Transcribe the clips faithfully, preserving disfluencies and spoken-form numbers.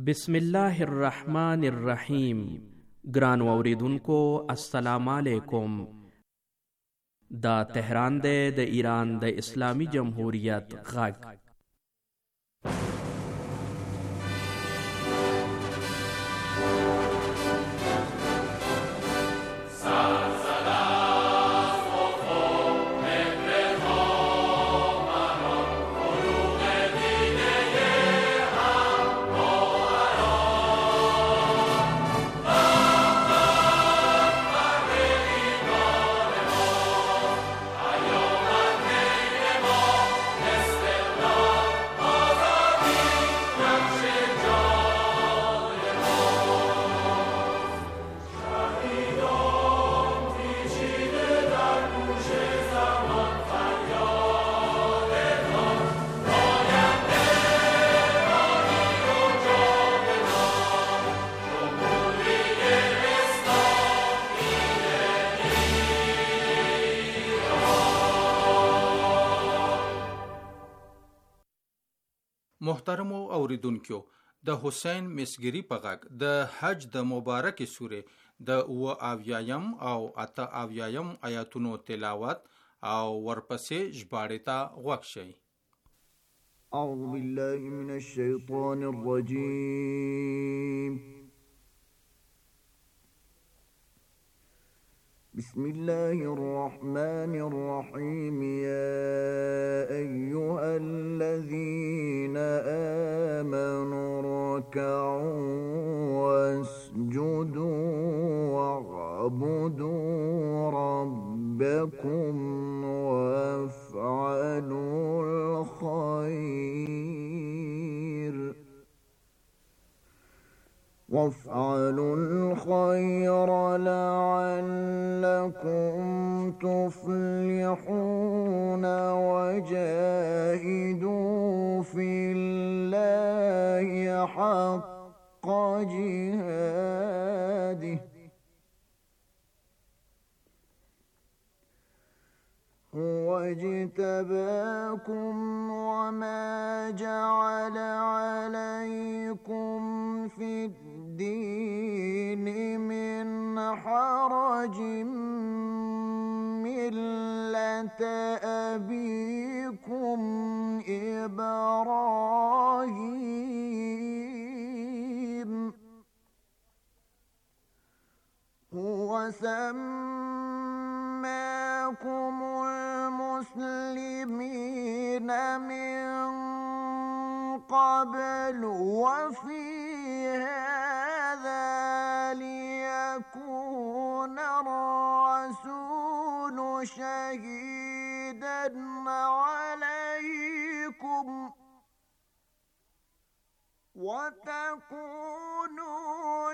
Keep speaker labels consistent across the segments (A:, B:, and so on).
A: بسم الله الرحمن الرحیم. ګران اوریدونکو السلام علیکم. دا تهران دی د ایران د اسلامی جمهوریت غږ.
B: محترمو اوریدونکو، د حسین مسګری په غږ د حج د مبارک سوره د او اویایم او اته اویایم آیاتونو تلاوت او ورپسې ژباړې ته غوږ شئ.
C: اعوذ بالله من الشیطان الرجیم. بسم الله الرحمن الرحيم. يا أيها الذين آمنوا اركعوا واسجدوا واعبدوا ربكم وافعلوا الخير وافعلوا الخير لعلكم تفلحون وجاهدوا في الله حق جهاده هو اجتباكم وما جعل عليكم في الدين من حرج ملة أبيكم إبراهيم هو سماكم المسلمين من قبل وفي هذا ليكون الرسول شهيدا عليكم وتكونوا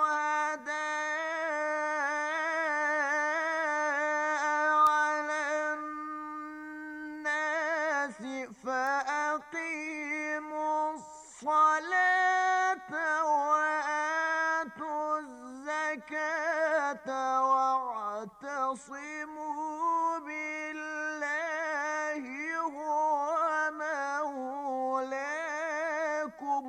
C: شهداء على الناس فأقيموا الصلاة وآتوا الزكاة واعتصموا بالله هو مولاكم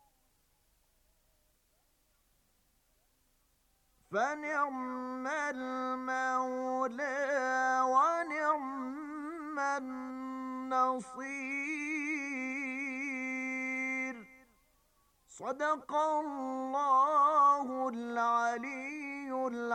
C: فنعم المولى ونعم النصير. صدق الله العلي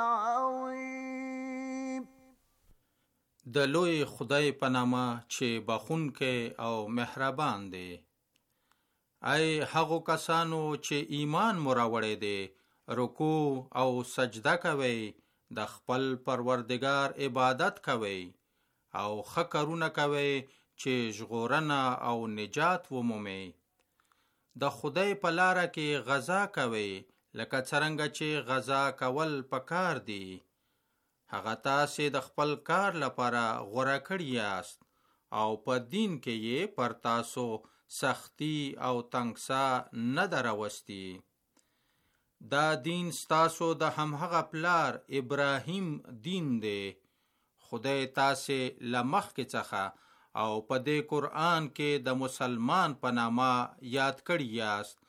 C: العظيم.
B: د لوی خدای په نامه چې بخښونکی او مهربان دی. ای هغو کسانو چې ایمان مو راوړی دی، رکوع او سجده کوئ، د خپل پروردگار عبادت کوئ او ښه کارونه کوئ چې ژغورنه او نجات ومومئ. د خدای په لاره کې غزا کوئ لکه څرنګه چې غزا کول پکار دي. هغه تاسې د خپل کار لپاره غوره کړي یاست او په دین کې یې پر تاسو سختی او تنګسا نه ده راوستي. دا دین ستاسو د همهغه پلار ابراهیم دین دی. خدای تاسې له مخکې څخه او په دې قرآن کې د مسلمان په نامه یاد کړي یاست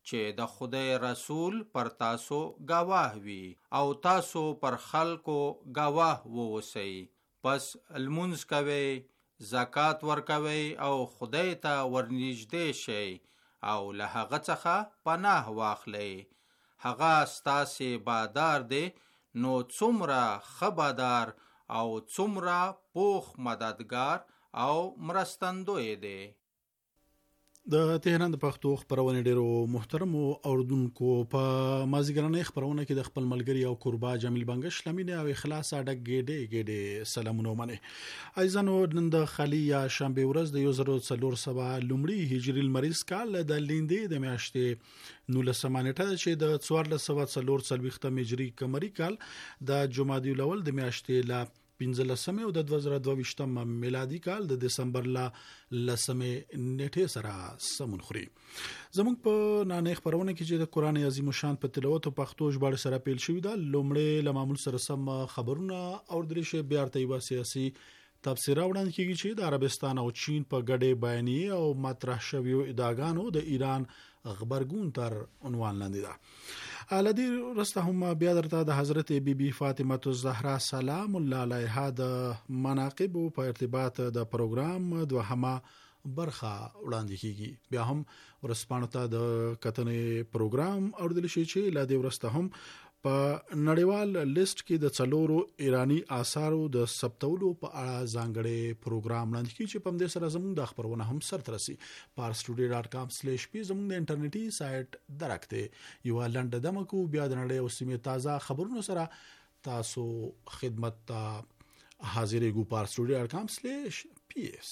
B: چې د خدای رسول پر تاسو گواه وي او تاسو پر خلکو گواه ووسی. پس لمونځ کوئ، زکات ورکوئ او خدای ته ورنږدې شئ او له هغه څخه پناه واخلئ. هغه ستاسې بادار دی، نو څومره ښه بادار او څومره پوخ مددگار او مرستندوی دی.
D: د تهران د پښتو خبرونه ډیرو محترمو اوردونکو په مازیګرنۍ خبرونه کې د خپل ملګری او قربا جمیل بنگش لمینه او اخلاص اډک ګډه ګډه سلامونه منه. ایزانو نن د خالی یا شنبه ورځ د یو زر څلور سوه لومړي هجری المریز کال د لیندې د میاشتې نولسمه نیټه چې د څوارلس سوه څلور څلوېښتم هجری قمري کال د جمادی الاول د میاشتې لا پنځلسمه او د دوه زره دوه ویشتم میلادي کال د دسمبر لا لسمه نیټه سره سمون خوري. زموږ په نانې خبرونه کې چې د قران عظیم شان په تلاوت او پښتو ژباړه سره پیل شوې ده، لومړی له معمول سره سم خبرونه او درشه بیا ته یو سیاسي تفسیر وړاندې کیږي چې د عربستان او چین په ګډه بیانیه او مطرح شویو ادعاګانو د ایران خبرګون تر عنوان لاندې ده. الادی رسته هم بیا درته د حضرت بی بی فاطمه الزهرا سلام الله علیها د مناقب په ارتباط د پروګرام دوهمه برخه وړاندې کیږي. بیا هم ورسپانو ته د کتنې پروګرام اوردل شي چې لا دی ورسته هم په نړیوال لیست کې د څلورو ایرانی آثارو د ثبتولو په اړه ځانګړي پروګرام وړاندې کیږي چې په دې سره زموږ د خبرونه هم سر ترسي. پارسټوډي ډاټ کام سلیش پی زموږ د انټرنیټي سایت درکته یو لنډه دمکو بیا د نړۍ او سیمې تازه خبرونو سره تاسو خدمت ته حاضرې ګو. پارسټوډي ډاټ کام سلیش پی اس.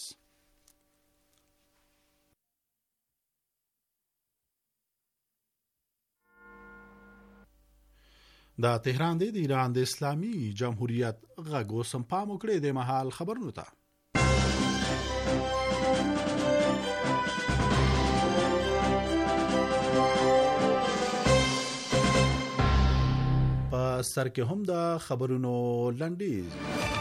D: د تهران د ایران د اسلامي جمهوریت غږ سم پام وکړي د محل خبرونو ته. په سر کې هم د خبرونو لنډیز.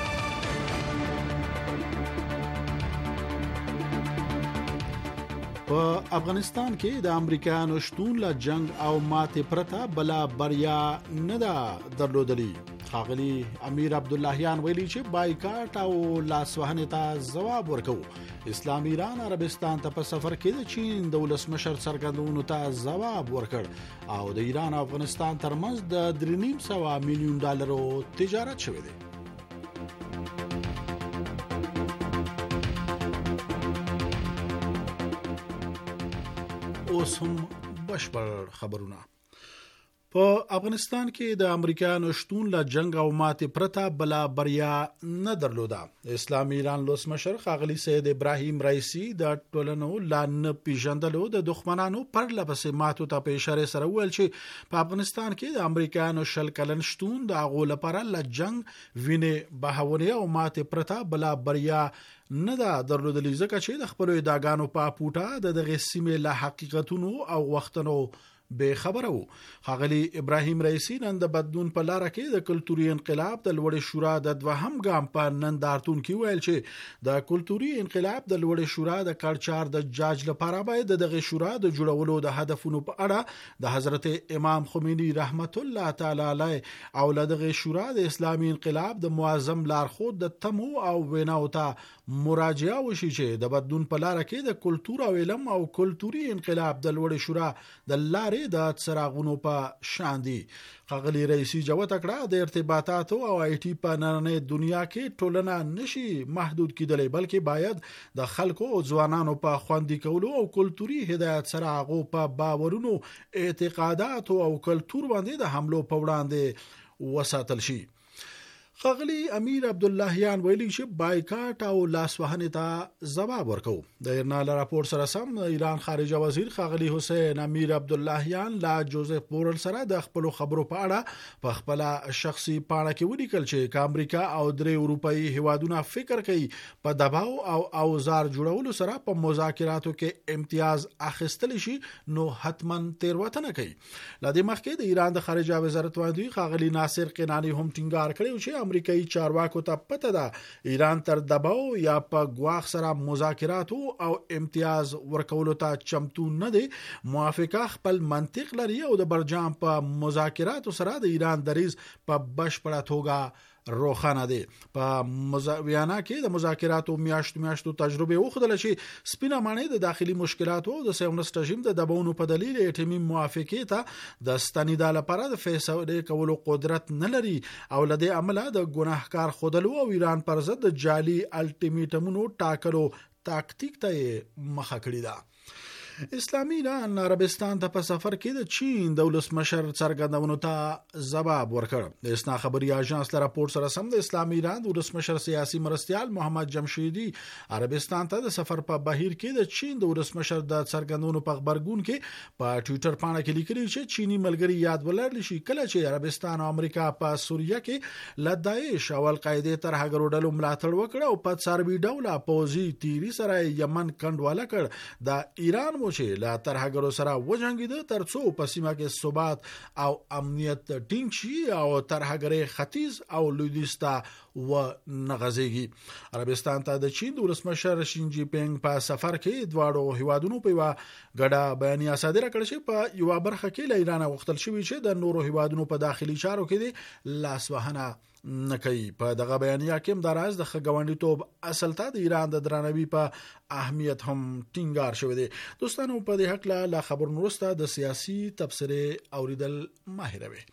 D: په افغانستان کې د امریکایانو شتون له جنگ او ماتې پرته بلا بریا نه ده درلودلی. ښاغلي امیر عبداللهیان ویلي چې بایکاټ او لاسوهنې ته ځواب ورکو. اسلامي ایران عربستان ته په سفر کې د چین د ولسمشر څرګندونو ته ځواب ورکړ او د ایران او افغانستان ترمنځ د درې نیم سوه میلیون ډالرو تجارت شوی دی. اوس هم بشپړ خبرونه. په افغانستان کې د امریکایانو شتون له جنگ او ماتې پرته بلا بریا نه درلوده. اسلامي ایران لوسمشر ښاغلي سید ابراهیم رئیسی د ټولنو لا نه پیژندلو د دښمنانو پر لپسې ماتو ته په اشاره سره ویل چې په افغانستان کې د امریکایانو شل کلن شتون د هغو لپاره له جنگ وینې بهونې او ماتې پرته بلا بریا نه دا درلودلی، ځکه چې د خپلو ادعاګانو په پوټه د دغه سیمې له حقیقتونو او وختونو به خبره وو. ښاغلي ابراهیم رئیسی نن د بدلون په لار کې د کلتوري انقلاب د لوړې شورا د دوهم ګام په نندارتون کې ویل چې د کلتوري انقلاب د لوړې شورا د کارچار د جاج لپاره باید دغه شورا د جوړولو د هدفونو په اړه د حضرت امام خمینی رحمت الله تعالی علیه او دغه شورا د اسلامي انقلاب د معظم لارښود د تمو او ویناو ته مراجعه وشي چې د بدلون په لار کې د کلتور او علم او کلتوري انقلاب د لوړې شورا د لارې د څراغونو په شان دي. ښاغلي رئیسی جوته کړه د ارتباطاتو او آی ټي په نړۍ دنیا کې ټولنه نشي محدود کېدلی، بلکې باید د خلکو او ځوانانو په خوندي کولو او کلتوري هدایت سره هغو په باورونو، اعتقاداتو او کلتور باندې د حملو په وړاندې وساتل شي. ښاغلي امیر عبداللهیان ویلي چې بایکاټ او لاسوهنې ته ځواب ورکو. د ایرنال راپور سره سم ایران خارجه وزیر ښاغلي حسین امیر عبداللهیان لا جوزف بورل سره د خپل خبرو په اړه په خپل شخصي پاڼه کې ولیکل چې امریکا او درې اروپאי هیوادونه فکر کوي په دباو او اوزار جوړولو سره په مذاکراتو کې امتیاز اخیستل شي، نو حتما تیروتنه کوي. لدې مخکې د ایران د خارجه وزارت وزیر ښاغلي ناصر قنانی هم ټینګار کړی چې امریکایي چارواکو ته پته ده ایران تر دباو یا په ګواښ سره مذاکرات او امتیاز ورکولو ته چمتو نه دی. موافقه خپل منطق لري او د برجام په مذاکراتو سره د ایران دریز په بشپړه توګه روخانه دي. په مذاکراتو کې د مذاکراتو میاشت میاشتو تجربه وخدل شي سپینه معنی د داخلي مشکلاتو د سیونست رژیم د دباونو په دلیل اټمی موافقه ته د ستنیدا لپاره د فیصله کولو قدرت نه لري او لدی عمله د ګناهکار خودلو او ایران پر ضد جعلي الټیمیټمونو ټاکلو تاکتیک ته مخه کړی ده. اسلامي ایران عربستان ته په سفر کې د چین د ولسمشر څرګندونو ته ځواب ورکړ. د اسنا خبري اژانس له راپور سره سم د اسلامي ایران د ولسمشر سیاسي مرستيال محمد جمشیدی عربستان ته د سفر په بهیر کې د چین د ولسمشر د څرګندونو په خبرګون کې په ټوئیټر باندې کې لیکلي چې چینی ملګری یاد ولرلی شي کله چې عربستان او امریکا په سوریه کې ل داعش او القاعده تر هغه ډلو ملاتړ وکړ او په څاروي ډول پوزي تیری سره یمن کندواله کړ. د ایران چې لا ترهګرو سره وجنګیده ترڅو په سیمه کې ثبات او امنیت ټینګ شي او ترهګري ختیځ او لویدیځ ته و نغزيږي. عربستان ته د چین د ولسمشر شین جی پینګ په سفر کې دواړو هیوادونو په غډه بیانیه صادره کړې چې په یو برخه کې له ایران غوښتل شوی چې د نورو هیوادونو په داخلي چارو کې لاس وهنه نکي. په دغه بیانیه کې دراز د خګوانډیتوب اصل ته د ایران د درنوي په اهمیت هم ټینګار شوی دی. دوستانو په دې حق لا خبر نورسته د سیاسي تبصره اوریدل ماهروي.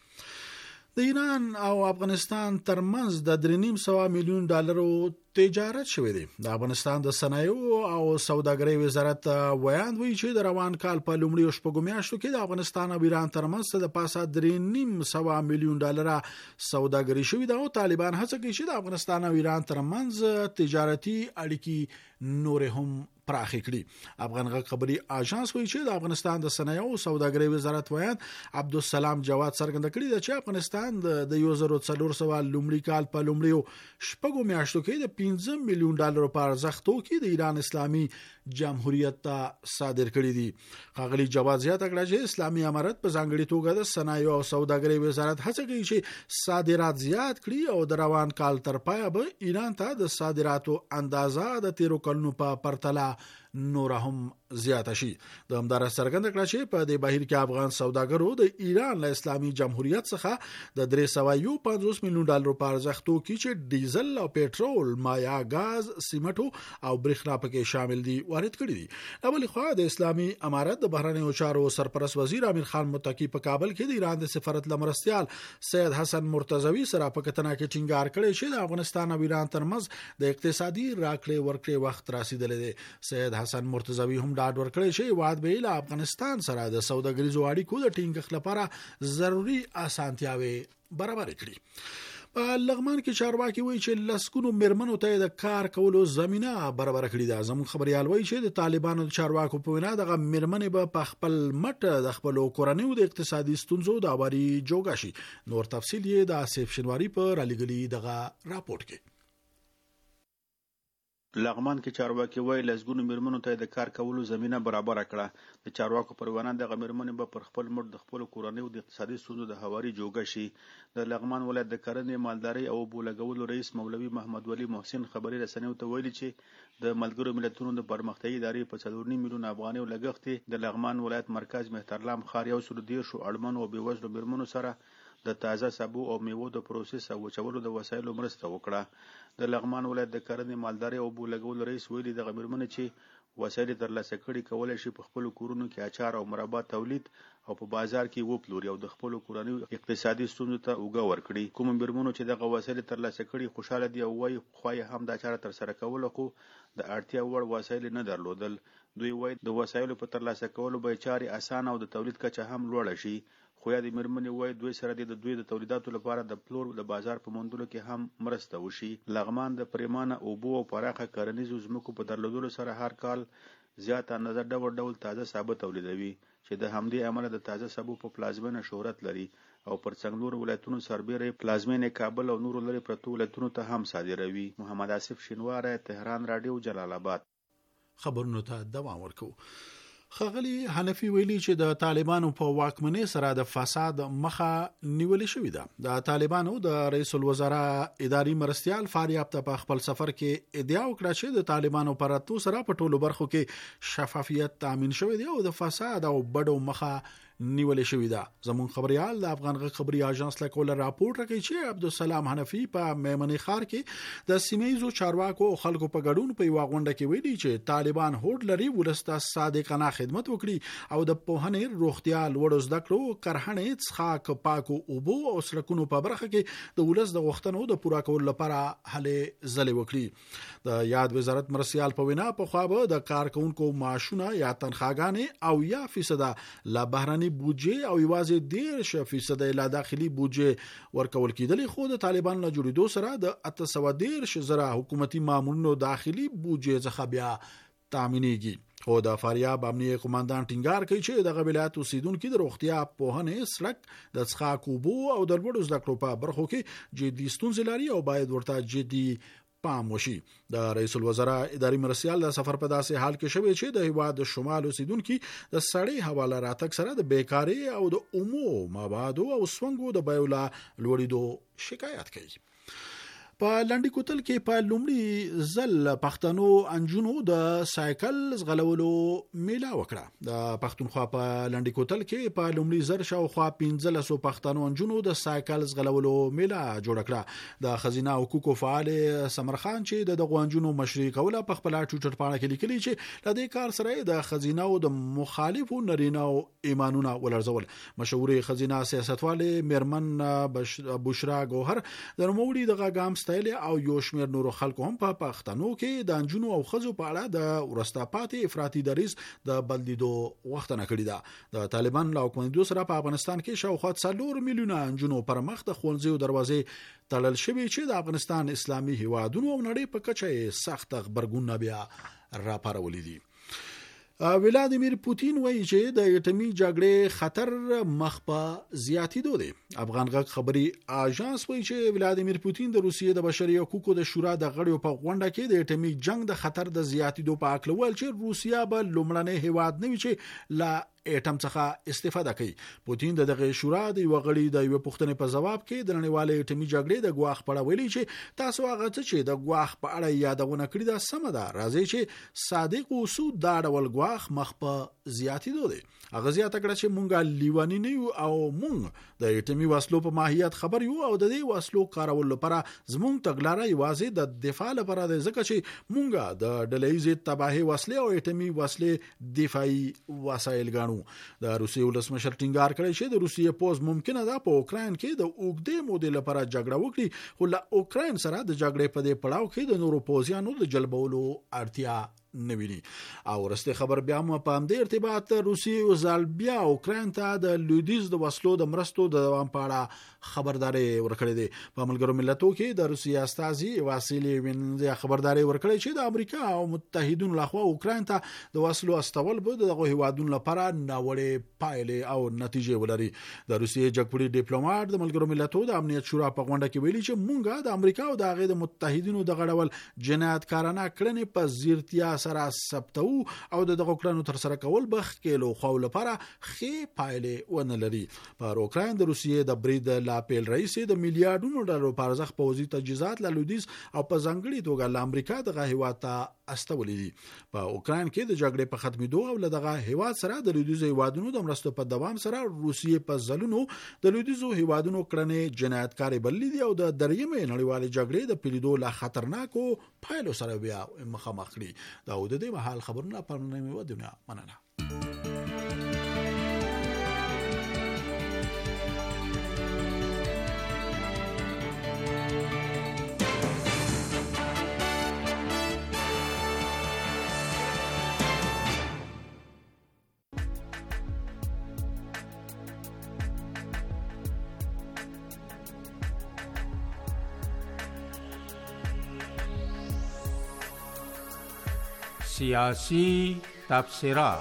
D: د ایران او افغانستان ترمنځ د درې نیم سوه میلیون ډالرو تجارت شوی دی. د افغانستان د صنایعو او سوداګرۍ وزارت ویاند وی چې د روان کال په لومړیو شپږو میاشتو کې د افغانستان او ایران ترمنځ د پاسه درې نیم سوه میلیون ډالر سوداګري شوی ده او طالبان هڅه کوي چې د افغانستان او ایران ترمنځ تجارتي اړیکې نور هم پراخ کړي. افغان غږ خبري اژانس وایي چې د افغانستان د صنایعو او سوداګرۍ وزارت ویاند عبدالسلام جواد څرګنده کړې ده چې افغانستان د یو زر څلور سوه لومړي کال په لومړیو شپږو میاشتو کې د پنځه میلیون ډالر په ارزښت توکي د ایران اسلامي جمهوریت ته صادر کړي دي. ښاغلي جواد زیاته کړه چې اسلامي امارت په ځانګړي توګه د صنایعو او سوداګرۍ وزارت هڅه کوي چې صادرات زیات کړي او د روان کال تر پایه به ایران ته د صادراتو اندازه د تیرو کلونو په پرتله نور هم زیاته شي. د همدار څرګنده کړه چې په دې بهیر کې افغان سوداګرو د ایران له اسلامي جمهوریت څخه د درې سوه یو پنځوس میلیون ډالر په ارزښت توکي چې ډیزل او پېټرول، مایا غاز، سیمټو او برېښنا پکې شامل دي وارد کړي دي. د بل خوا د اسلامي امارت د بهرنیو چارو سرپرست وزیر امیر خان متقی په کابل کې د ایران د سفارت لمرستيال سید حسن مرتضوی سره په کتنه کې ټینګار کړی چې د افغانستان او ایران ترمنځ د اقتصادي راکړې ورکړې وخت رسیدلی دی. سید حسن مرتضوی هم ډاډ ورکړی چې واد به له افغانستان سره د سوداګریزو اړیکو د ټینګښت لپاره ضروري اسانتیاوي برابر کړي. په لغمان کې چارواکي وایي چې لسګونو میرمنو ته د کار کولو زمينه برابر کړې ده. زموږ خبريال وایي چې د طالبانو چارواکو په وینا دغه میرمنې به په خپل مټ د خپل کورنیو د اقتصادي ستونزو د اوري جوګه شي. نور تفصیل یې د آصف شنواری په رالګلي دغه راپورټ کې.
E: لغمان کې چارواکي وایي لسګونو میرمنو ته د کار کولو زمينه برابر کړه. د چارواکو پر وینا د میرمنې به پر خپل مټ د خپل کورنیو د اقتصادي ستونزو د هواري جوګه شي. د لغمان ولایت د کرنې، مالدارۍ او بولګولو رئیس مولوي محمد ولی محسن خبري رسنیو ته ویلي چې د ملګرو ملتونو د پرمختیايي ادارې په څلور نیم میلیون افغانۍ لګښت د لغمان ولایت مرکز مهترلام ښار یو سل دېرش اړمنو او بېوزلو میرمنو سره د تازه سبو او میوو د پروسس او وچولو د وسایلو مرسته وکړه. د لغمان ولایت د کرنې، مالدارۍ او بولګولو رئیس ویلي دغه میرمنې چې وسایل ترلاسه کړي کولای شي په خپل کورونو کې اچار او مربا تولید او په بازار کې وپلوري او د خپل کورنیو اقتصادي ستونزو ته اوګه ورکړي. کوم میرمنو چې دغه وسایل ترلاسه کړي خوشاله دي او وايي خو هم دا چاره تر سره کول خو د اړتیا وړ وسایل نه درلودل. دوی وايي د وسایلو په ترلاسه کولو به چاري اسانه او د تولید کچه هم لوړه شي. خو یا د میرمنې وایي دوی سره د دوی د تولیداتو لپاره د پلور د بازار په موندلو کې هم مرسته وشي. لغمان د پریمانه اوبو او پراخه کرنیزو ځمکو په درلودلو سره هر کال زیات اندازه ډول ډول تازه سابه تولیدوي چې د همدې امله د تازه سابو په پلازمینه شهرت لري او پر څنګلورو ولایتونو سربېره پلازمینه کابل او نورو لري پرتو ولایتونو ته هم صادروي. محمد آصف شینواری، تهران رادیو، جلال آباد.
D: خبرونو ته دوام ورکو. خغلی حنفي ویلي چې د طالبانو په واکمنۍ سره د فساد مخه نیول شوې ده. د طالبانو د رئیس الوزرا اداري مرستيال فاریاب ته په خپل سفر کې ادعا وکړه چې د طالبانو پر اتو سره په ټولو برخو کې شفافیت تامین شوی دی او د فساد او بډو مخه نیول شوی ده. زمون خبريال د افغان غږ خبري اژانس له کوله راپورټ راکړي چې عبدالسلام حنفي په میمنه خار کې د سیمایزو چارواکو او خلکو په ګډون په یو غونډه کې ویلي چې طالبان هوډ لري ولسته صادقانه خدمت وکړي او د پوهنې روغتیا لوړ زده کړو کرهڼې څخه پاکو اوبو او سړکونو په برخه کې د ولس د غوښتنو د پوره کولو لپاره هلې ځلې وکړي. د یاد وزارت مرسیال په وینا په خوا به د کارکونکو معاشونه یا تنخواګانې او یا فیصد لا بهرني بودجه او یوازې ډیر فیصد لا داخلي بودجه ورکول کېدل، خو د طالبان له جوړېدو سره د اته سوه دېرش زره حکومتي مامورینو داخلي بودجه څخه بیا تامینېږي. خو د فاریاب امنیه قوماندان ټینګار کوي چې د ولایت اوسیدونکو د روغتیا پوهنې سړک د څښاک اوبو او د لوړو زده کړو په برخو کې جدي ستونزې لري او باید ورته جدي پام وشي. د رئیس الوزرا اداري مرستيال د سفر په داسې حال کې شوی چې د هیواد شمال اوسیدونکو د سړې حواله راتګ سره د بیکاری او د اومو موادو او سونګو د بیولا لوړېدو شکایت کوي. په لنډی کوتل کې په لومړي ځل پښتنو انجونو د سایکل زغلولو میله وکړه. د پښتونخوا په لنډی کوتل کې په لومړي ځل شاوخوا پنځه سوه پښتنو انجونو د سایکل زغلولو میله جوړ کړه. د خزینه حقوقو فعال سمرخان چې د دغه انجونو مشري کوله په خپل ټویټر باندې کې لیکلي چې لدې کار سره د خزینه او د مخالفو نرینه او ایمانونه ولرزول. مشهور خزینه سیاستواله میرمن بشرا ګوهر د نوموړي دغه ګام او یو شمېر نورو خلکو هم په پښتنو کې د انجونو او خزو په اړه د ورستاپاتې افراطي دریځ د بدلیدو غوښتنه کړې ده. د طالبان له حکومت سره په افغانستان کې شاوخوا څلور میلیونه انجونو پر مخ د ښوونځیو دروازې تړل شوې چې د افغانستان اسلامي هیوادونو او نړۍ په کچه سخت غبرګون بیا راپارولې دي. ولادیمیر پوتین وایي چې د اټومي جګړې خطر مخ په زیاتېدو دی. افغان غږ خبري اژانس وایي چې ولادیمیر پوتین د روسیې د بشري حقوقو د شورا د غړیو په غونډه کې د اټومي جنگ د خطر د زیاتېدو په اړه ویل چې روسیا به لومړنی هیواد نه وي چې لا اټم څخه استفاده کوي. پوتین دغه شورا د یو غړي د یو پوښتنې په جواب کې د نړیوالې اټومي جګړې د ګواښ په اړه ویلي چې تاسو هغه څه چې د ګواښ په اړه یادونه کړې ده سم ده، راځي چې صادق اوسو دا ډول ګواښ مخ په زیاتېدو دی. هغه زیاته کړه چې مونږه لیوانی نه یو او مونږ د اټومي وسلو په ماهیت خبر یو او د دې وسلو کارول لپاره زمونږ تګلارې یوازې د دفاع لپاره ده، ځکه چې مونږه د ډلهیزې تباهي وسلې او اټومي وسلې دفاعي وسایل ګڼو. د روسیې ولسمشر ټینګار کړی چې د روسیې پوز ممکنه ده په اوکراین کې د اوګدې مودې لپاره جګړه وکړي، خو له اوکراین سره د جګړې په دې پړاو کې د نورو پوځیانو د جلبولو اړتیا نه ویني. او ورسته خبر بیا مو په همدې ارتباط روسیې او ځل بیا اوکراین ته د لویدیز د وسلو د مرستو د دوام په اړه خبرداري ورکړې ده. په ملګرو ملتونو کې د روسیې استازي واسیلی وینزا خبرداري ورکړې چې د امریکا او متحدینو لخوا اوکراین ته د وسلو استول به دغه هیوادونو لپاره ناوړه پایلې او نتیجې ولري. د روسیې جګپړي ډیپلوماټ د ملګرو ملتونو د امنیت شورا په غونډه کې ویلي چې مونږه د امریکا او د هغه د متحدینو د غړول جنایتکارانه کړنې په زیرتیا سره ثبتو او د دغه کړنو تر سره کول بخ کېلو خو لپاره خې پایلې ونه لري. پر اوکراین د روسیې د برید لا پیل رئیس د میلیارډونو ډالر په ارزښت پوځي تجهیزات له لویدیز او په ځانګړي توګه له امریکا دغه هیواد ته استولې دي. په اوکراین کې د جګړې په ختمېدو او له دغه هیواد سره د لویدیز هیوادونو د مرستو په دوام سره روسیې په ځلونو د لویدیزو هیوادونو کړنې جنایتکاري بللې دي او د دریمې نړیوالې جګړې د پیلېدو لا خطرناکو پایلو سره بیا مخامخ کړي. دا د دې مهال خبرونه پر نوې و دنیا مننه.
B: سیاسی تبصره.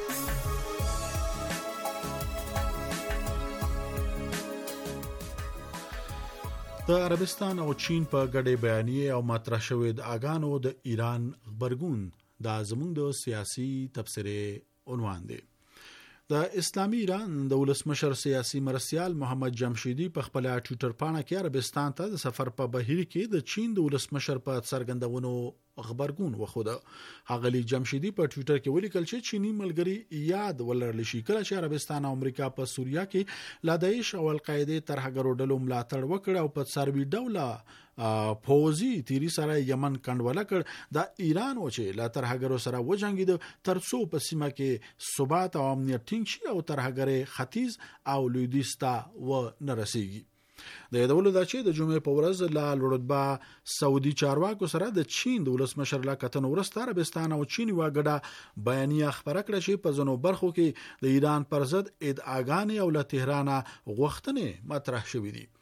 D: د عربستان او چین په ګډه بیانیه او مطرح شوې د اګانو د ایران خبرګون دا زموږ د سیاسي تبصره عنوان دی. د اسلامي ایران د ولسمشر سیاسي مرستیال محمد جمشیدي په خپل ټوئیټر پاڼه کې عربستان ته د سفر په بهیر کې د چین د ولسمشر په څرګندونو خبرګون وخوده. هغه جمشیدي په ټوئیټر کې ولیکل چې چینی ملګری یاد ولرل شي کله چې عربستان او امریکا په سوریه کې لا داعش او القاعده ترهګرو ډلو ملاتړ وکړ او په سروي ډوله فوزي تیری سره یمن کنډواله کړ. د ایران و چې لا ترهګرو سره وجنګید ترڅو په سیمه کې ثبات او امنیت ټینګ شي او ترهګر ختیځ او لویدیځ ته و نه رسیږي. د یادولو دا چې د جمعې په ورځ لا لوړدبا سعودي چارواکو سره د چین د ولسمشر لا کتن ورسته عربستان او چین واګډه بیانیه خبره کړه چې په ځینو برخو کې د ایران پر ضد ادعاګانې او له تهران غوښتنې مطرح شوې دي.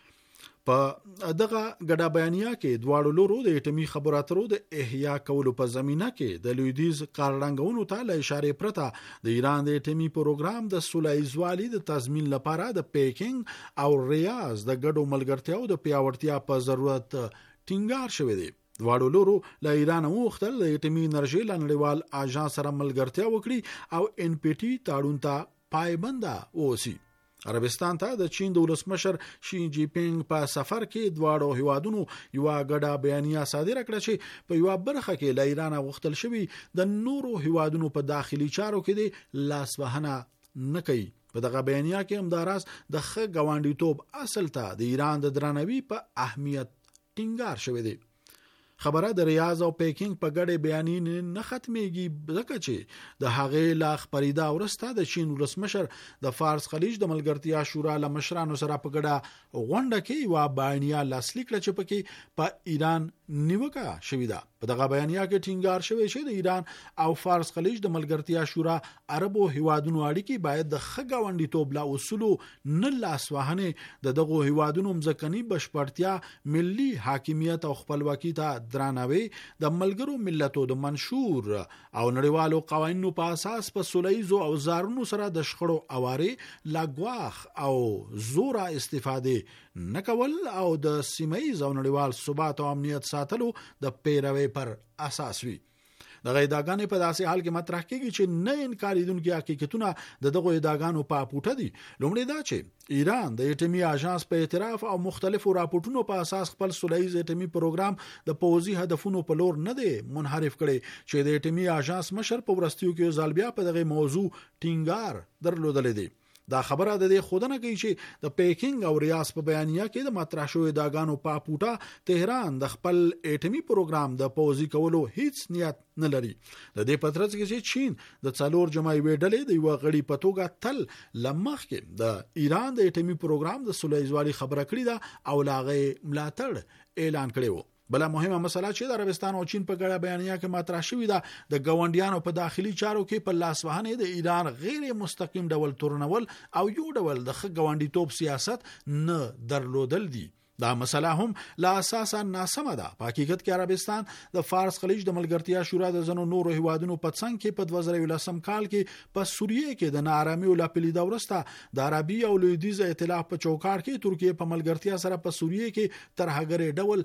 D: په دغه ګډه بیانیه کې دواړو لورو د اټومي خبرو اترو د احیا کولو په زمينه کې د لویدیز کارړنګونو ته له اشاره پرته د ایران د اټومي پروګرام د سوله‌ایزوالي د تضمین لپاره د پیکینګ او ریاض د ګډو ملګرتیاو د پیاوړتیا په ضرورت ټینګار شوی دی. دواړو لورو له ایران وغوښتل د اټومي انرژي لنډیوال اژانس سره ملګرتیا وکړي او ان پی ټي تړون ته پایبند اوسي. عربستان ته د چین د ولسمشر شي جی پینګ په سفر کې دواړو هیوادونو یو غډه بیانیه صادره کړه چې په یو برخه کې له ایران غوښتل شوی د نورو هیوادونو په داخلي چارو کې د لاس وهنه نه کوي. په دغه بیانیه کې هم داراز د ښه ګاونډیتوب اصل ته د ایران د درناوي په اهمیت ټینګار شوی دی. خبره د ریاض او پیکینګ په ګډه بیانیه نه ختميږي ځکه چې د هغې لا خبريدا ورسته د چین ولسمشر د فارس خلیج د ملګرتیا شورا له مشرانو سره په ګډه غونډه کې یو بیانیه لاسلیک کړه چې پکې په ایران نیوکه شوې ده. په دغه بیانیه کې ټینګار شوی چې د ایران او فارس خلیج د ملګرتیا شورا عربو هیوادونو اړیکې باید د ښه ګاونډیتوب له اصولو نه لاس وهنه د دغه هیوادونو مځکني بشپړتیا ملي حاکمیت او خپلواکي ته درناوی د ملګرو ملتونو د منشور او نړیوالو قوانینو په اساس په سوله‌ایزو او زارونو سره د شخړو اوارې لاګواخ او زورا استفاده نکول او د سیمایي او نړیوال ثبات او امنیت ساتلو د پیروي پر اساس وي. د غیداګانې په داسې حال کې مطرح کیږي چې نه انکاریدونکو حقیقتونه د دغه ادعاګانو په پټه دي. لومړی دا چې ایران د اټومي اژانس په اعتراف او مختلفو راپورټونو په اساس خپل سوله‌ایز اټومي پروګرام د پوزي هدفونو په لور نه دی منحرف کړي چې د اټومي اژانس مشر په ورستیو کې ځل بیا په دغه موضوع ټینګار درلودل دي. دا خبره د دې خودنه کوي چې د پیکینګ او ریاض په بیانیه کې د مطرح شوې داګانو په پوټه تهران د خپل اټومي پروګرام د پوزي کولو هیڅ نیت نه لري. د دې پترڅ کې چې چین د څلور جمعي وډلې د یو غړي په توګه تل لمخ کې د ایران د اټومي پروګرام د سوله‌ایزوالي خبره کړې ده او لاغې ملاتړ اعلان کړی و. بل مهمه مسله چې د عربستان او چین په ګډه بیانیه کې مطرح شوې ده د ګاونډیانو په داخلي چارو کې په لاس وهنه د ایران غیر مستقیم ډول تورنول او یو ډول د ښه ګاونډیتوب سیاست نه درلودل دي. دا مسله هم لا اساسا ناسمه ده. په حقیقت کې عربستان د فارس خلیج د ملګرتیا شورا د زنو نورو هیوادونو په څنګ کې په دوه زره ولسم کال کې په سوریه کې د نارامي او لپلی دا ورسته د عربي او لویدیز ائتلاف په چوکاټ کې ترکیه په ملګرتیا سره په سوریه کې ترهګر ډول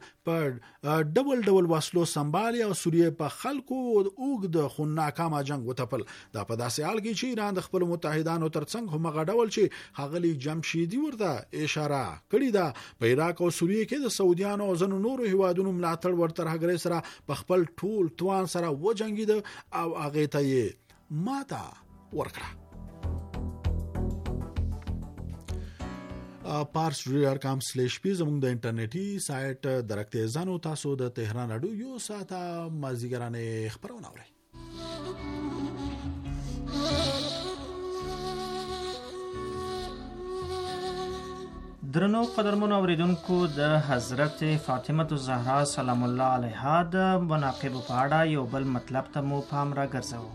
D: په ډول ډول وسلو سمبالي او سوریه په خلکو اوګد خو ناکامه جنگ وتپل. دا په داسې حال کې چې ایران د خپل متحدانو ترڅنګ هم غډول چې هغلی جمشیدي ورته اشاره کړې ده. په عراق او سوریه کې د سعودیانو او زنو نورو هیوادونو ملاتړ ورته هغری سره په خپل ټول توان سره وجنګید او هغه ته یې ماته ورکړه. پارس ډیر کام سلیش پی زموږ د انټرنیټي سایت درکته زانو تاسو د تهران اډو یو ساعته مازیګرانه خبرونه اورئ.
F: درنو قدرمنو اوریدونکو د حضرت فاطمه الزهرا سلام الله علیها د مناقب په اړه یو بل مطلب ته مو پام را ګرځاو.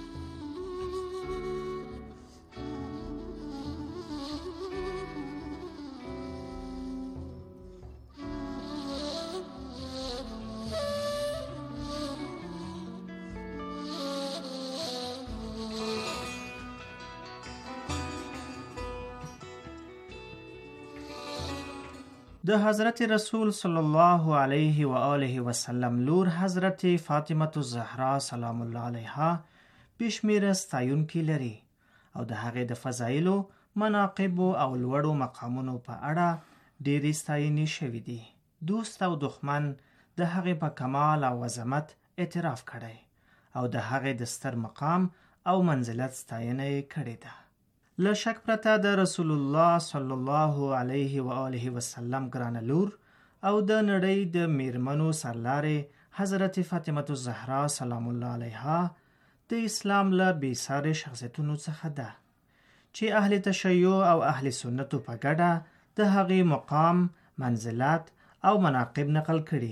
F: د حضرت رسول صلی الله علیه و آله و سلم لور حضرت فاطمه الزهرا سلام الله علیها بشمیره ستایونکي لري او د هغې د فضایلو، مناقبو او لوړو مقامونو په اړه ډېرې ستاینې شوي دي. دوست او دښمن د هغې په کمال او عظمت اعتراف کړی او د هغې د ستر مقام او منزلت ستاینه یې کړې ده. له شک پرته د رسول الله صلی الله علیه و آله وسلم ګرانه لور او د نړۍ د میرمنو سرلارې حضرت فاطمه الزهرا سلام الله علیها د اسلام له بېسارې شخصیتونو څخه ده چې اهل تشیع او اهل سنتو په ګډه د هغې مقام، منزلت او مناقب نقل کړي.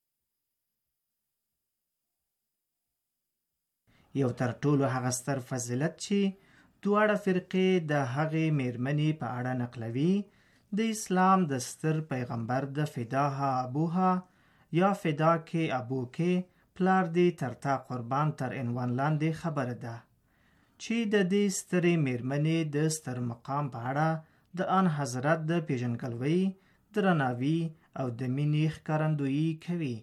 F: یو تر ټولو هغه ستر فضیلت چې دواړه فرقې د هغې میرمنې په اړه نقلوي د اسلام د ستر پیغمبر د فداها ابوها یا فدا کې ابو کې پلار دې تر تا قربان تر عنوان لاندې خبره ده چې د دې سترې میرمنې د ستر مقام په اړه د آن حضرت د پیژنګلوۍ، درناوي او د مینې ښکارندویي کوي.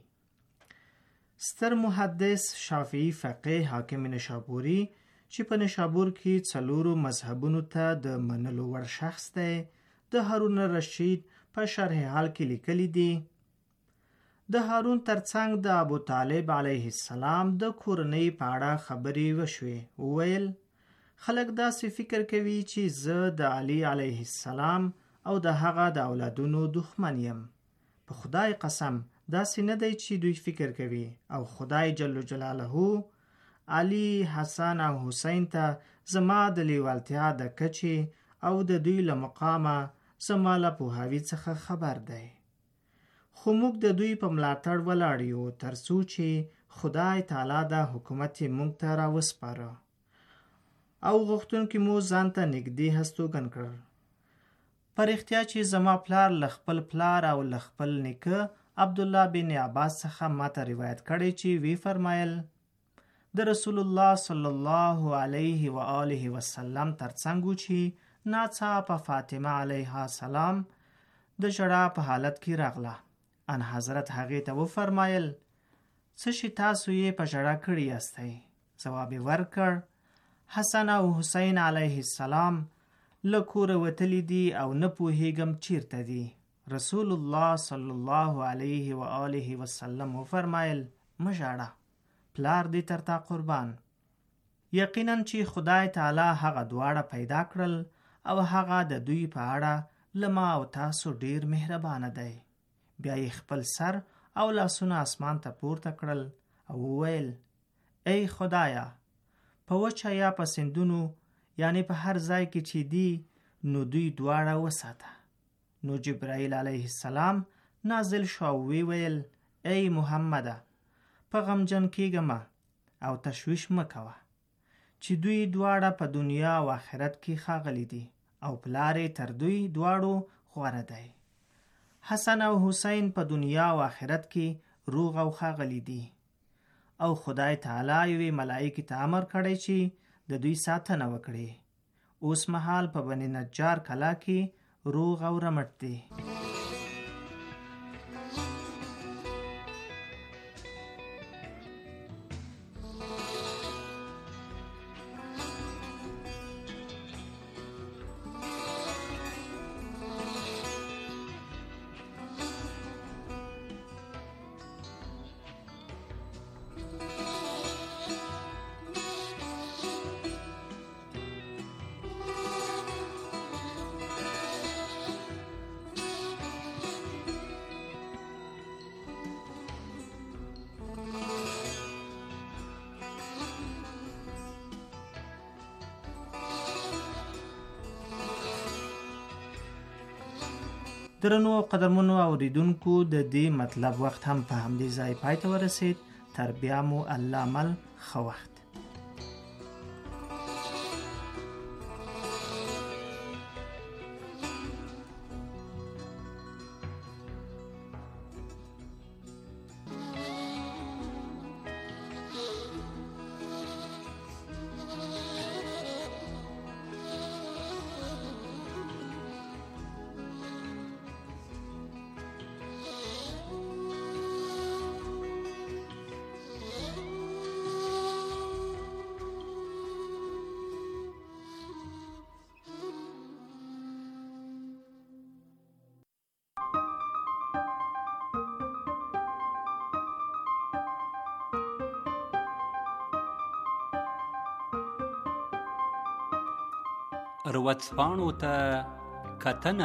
F: ستر محدث، شافعي فقیه حاکم نشابوري چې په نشابور کې څلورو مذهبونو ته د منلو وړ شخص دی، د هارون الرشید په شرح حال کې لیکلی دی: د هارون ترڅنګ د ابو طالب علیه السلام د کورنۍ په اړه خبرې وشوې. وویل: خلک داسې فکر کوي چې زه د علی علیه السلام او د هغه د اولادونو دښمن یم. په خدای قسم داسې نه دی چې دوی فکر کوي، او خدای جل جلاله علی، حسن او حسین ته زما د لیوالتیا د کچې او د دوی له مقامه زما له پوهاوي څخه خبر دی. خو موږ د دوی په ملاتړ ولاړ یو تر څو چې خدای تعالی د حکومت موږ ته راوسپاره او غوښتونکي مو ځان ته نږدې هستوګن کړل. په رښتیا چې زما پلار له خپل پلار او له خپل نیکه عبدالله بن عباس څخه ماته روایت کړی چې وی فرمایل: د رسول الله صلی الله علیه و آله وسلم ترڅنګ چې ناڅاپه فاطمه علیها السلام د ژړا په حالت کې راغله. ان حضرت هغې ته وفرمایل: څه شي تاسو یې په ژړا کړي یاستئ؟ ځواب یې ورکړ: حسن او حسین علیه السلام له کوره وتلي دي او نه پوهیږم چیرته دي. رسول الله صلی الله علیه و آله وسلم وفرمایل: مه ژاړه، پلار دې تر تا قربان. یقینا چې خدای تعالی هغه دواړه پیدا کړل او هغه د دوی په اړه لما او تاسو ډیر مهربانه دی. بیا یې خپل سر او لاسونه اسمان ته پورته کړل او وویل: ای خدایا، په وچه یا په سیندونو، یعنی په هر ځای کې چې دی، نو دوی دواړه وساته. نو جبرائیل علیه السلام نازل شو او وی ویل: ای محمده، په غمجن کېږه مه او تشویش مه کوه چې دوی دواړه په دنیا او آخرت کې ښاغلي دي او پلار یې تر دوی دواړو غوره دی. حسن او حسین په دنیا او آخرت کې روغ او ښاغلي دي او خدای تعالی یوې ملائکې ته امر کړی چې د دوی ساتنه وکړي. اوس مهال په بني نجار کلا کې روغ او رمټ دی. درنو او قدرمنو اوریدونکو، د دې مطلب وخت هم په همدې ځای پای ته ورسید. تر بیا مو الله مل ښه وخت.
G: ورځپاڼو ته کتنه.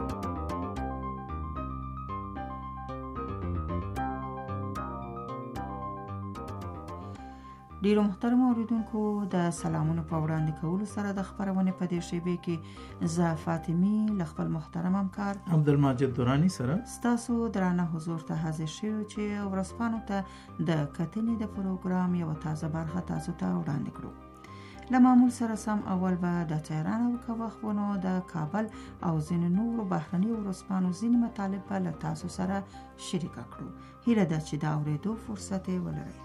H: ډیرو محترم اوریدونکو د سلامونو په وړاندې کولو سره د خبرونه په دې شیبه کې ز فاطمی ل خپل محترم همکار
F: عبدالمجید دورانی سره
H: ستاسو درانه حضور ته حاضر شوو چې ورځپاڼو ته د کتنې د پروګرام یو تازه برخه تاسو ته وړاندې کړو. لمعمول سره سم اول به د تهران او کوخونو د کابل او ځینو نورو بهرني ورځپاڼو ځینې مطالب به له تاسو سره شریک کړو. هیله ده چې دا اورېدو فرصت ولرئ.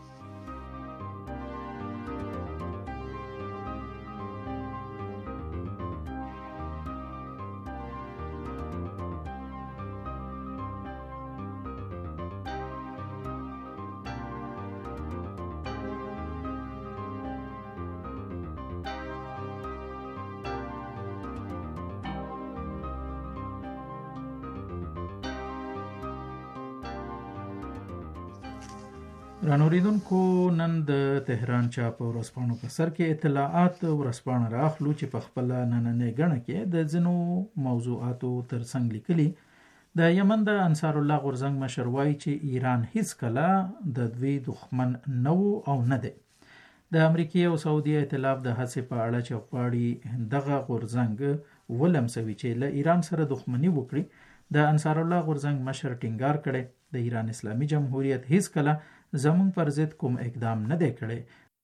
F: رانوریدونکو نن د تهران چاپ ورځپاڼو په سر کې اطلاعات ورځپاڼه راخلو چې په خپل نننۍ غڼه کې د ځینو موضوعاتو ترڅنګ لیکلي. د یمن د انصار الله غورزنګ مشر وایي چې ایران هیڅ کله د دوی دښمن نه و او نه دی. د امریکای او سعودي ائتلاف د هڅې په اړه چې غواړي دغه غورزنګ ولمسوي چې له ایران سره دښمنی وکړي، د انصار الله غورزنګ مشر ټینګار کړي د ایران اسلامي جمهوریت هیڅ کله زمون پر ضد کوم اقدام نه دی کړی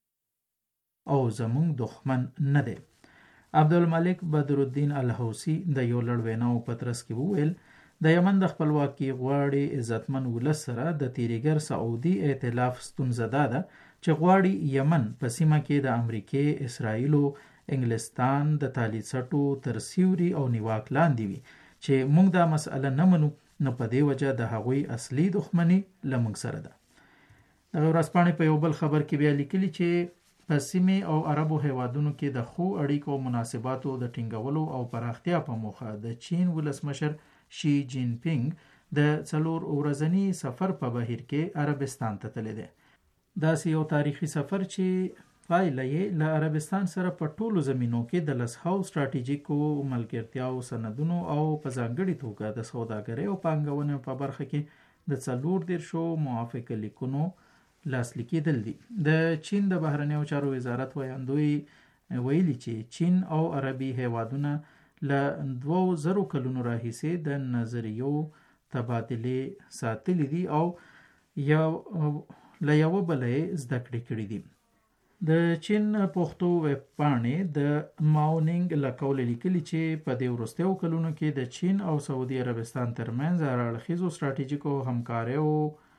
F: او زمون دښمن نه دی. عبدالملک بدرالدین الحوثي د یو لړ ویناو په ترڅ کې وویل د یمن د خپلواکۍ غواړي عزتمن ولس سره د تیریګر سعودي ائتلاف ستونزه ده چې غواړي یمن په سیمه کې د امریکای، اسرائیلو، انګلستان د تالی څټو تر سیوري او نیواک لاندې وي چې موږ دا مسأله نه منو، نو په دې وجه د هغوی اصلي دښمنی له موږ سره ده. د ورځپاڼې په یو بل خبر کې بیا لیکلي چې په سیمې او عربو هیوادونو کې د ښو اړیکو او مناسباتو د ټینګولو او پراختیا په موخه د چین ولسمشر شي جین پینګ د څلور ورځني سفر په بهیر کې عربستان ته تللی دی. داسې یو تاریخي سفر چې پایله یې له عربستان سره په ټولو زمینو کې د لسهاو ستراتیژیکو ملګرتیاو سندونو او په ځانګړې توګه د سوداګرۍ او پانګونې په برخه کې د څلور دیرشو موافقه لیکونو لاسلیک کېدل دي. د چین د بهرنیو چارو وزارت ویاندوی ویلي چې چین او عربي هیوادونه له دوه زرو کلونو راهیسې د نظریو تبادلې ساتلې دي او یو له یوه بله یې زده کړې کړي دي. د چین پښتو ویب پاڼې د ماونینګ له قوله لیکلي چې په دې وروستیو کلونو کې د چین او سعودي عربستان ترمنځ هراړخیزو ستراتیژیکو همکاریو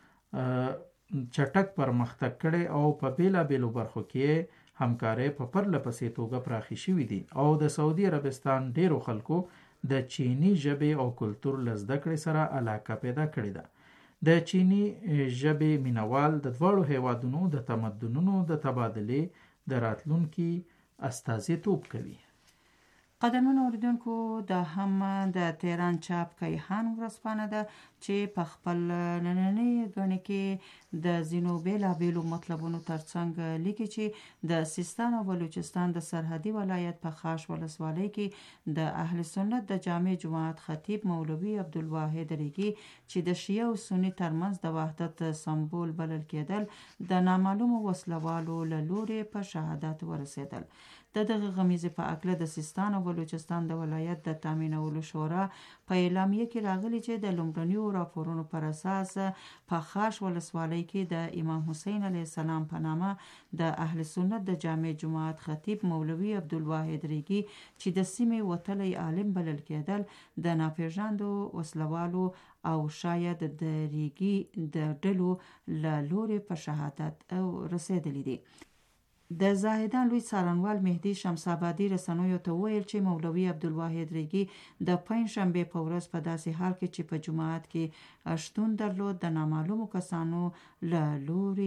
F: چټک پرمختګ کړي او په بیلابیلو برخو کې همکارۍ په پرله پسې توګه پراخې شوې دي او د سعودي عربستان ډیرو خلکو د چینی ژبې او کلتور له زده کړې سره علاقه پیدا کړې ده. د چینی ژبې مینوال د دواړو هیوادونو د تمدنونو د تبادلې د راتلونکي استازیتوب کوي.
H: قدرمن اوریدونکو د هم د تهران چاپ کیهان ورځپاڼه ده چې په خپل نننۍ غڼه کې د ځینو بیلابیلو مطلبونو ترڅنګ لیکي چې د سیستان او بلوچستان د سرحدي ولایت په خاش ولسوالۍ کې د اهل سنت د جامع جماعت خطیب مولوي عبدالواحد ریګي چې د شیعه او سنی ترمنځ د وحدت سمبول بلل کېدل د نامعلومو وسلوالو له لوري په شهادت ورسېدل. د دغه غمیزې په اکله د سیستان او بلوچستان د ولایت د تامینولو شورا په اعلامیه کې راغلي چې د لومړنیو راپورونو پر اساس په خاش ولسوالۍ کې د امام حسین علیه السلام په نامه د اهل سنت د جامع جماعت خطیب مولوي عبدالواحد ریګي چې د سیمې وتلی عالم بلل کېدل د ناپېژاندو وسلوالو او شاید د ریګي د ډلو له لوري په شهادت رسېدلی دي. د زاهدان لوی څارنوال مهدي شمسابادي رسنیو ته ویل چې مولوي عبدالواحد ریګي د پنځشنبې په ورځ په داسې حال کې چې په جماعت کې شتون درلود د نامعلومو کسانو له لوري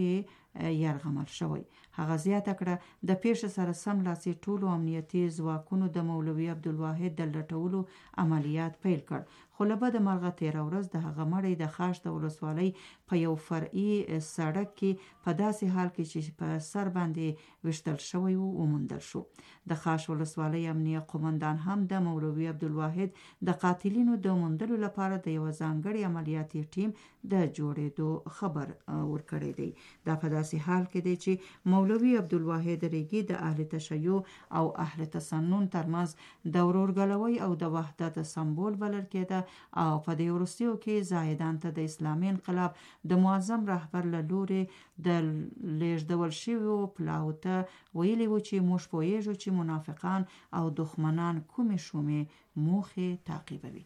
H: یرغمل شوی. هغه زیاته کړه د پیښې سره سملاسي ټولو امنیتي ځواکونو د مولوي عبدالواحد د لټولو عملیات پیل کړ، خو له بده مرغه تېره ورځ د هغه مړی د خاش د ولسوالۍ په یو فرعي سړک کې په داسې حال کې چې په سر باندې ویشتل شوی و وموندل شو. د خاش ولسوالۍ امنیه قومندان هم د مولوي عبدالواحد د قاتلینو د موندلو لپاره د یو ځانګړي عملیاتي ټیم د جوړېدو خبر ورکړی دی. دا په داسې حال کې دی چې مولوي عبدالواحد ریګي د اهل تشیع او اهل تسنن ترمنځ د ورورګلوۍ او د وحدت سمبول بلل کېده او په دې وروستیو کې زاهدان ته د اسلامي انقلاب د معظم رهبر له لوري د لیږدول شویو پلاو ته ویلي و چې موږ پوهیږو چې منافقان او دښمنان کومې شومې موخې تعقیبوي.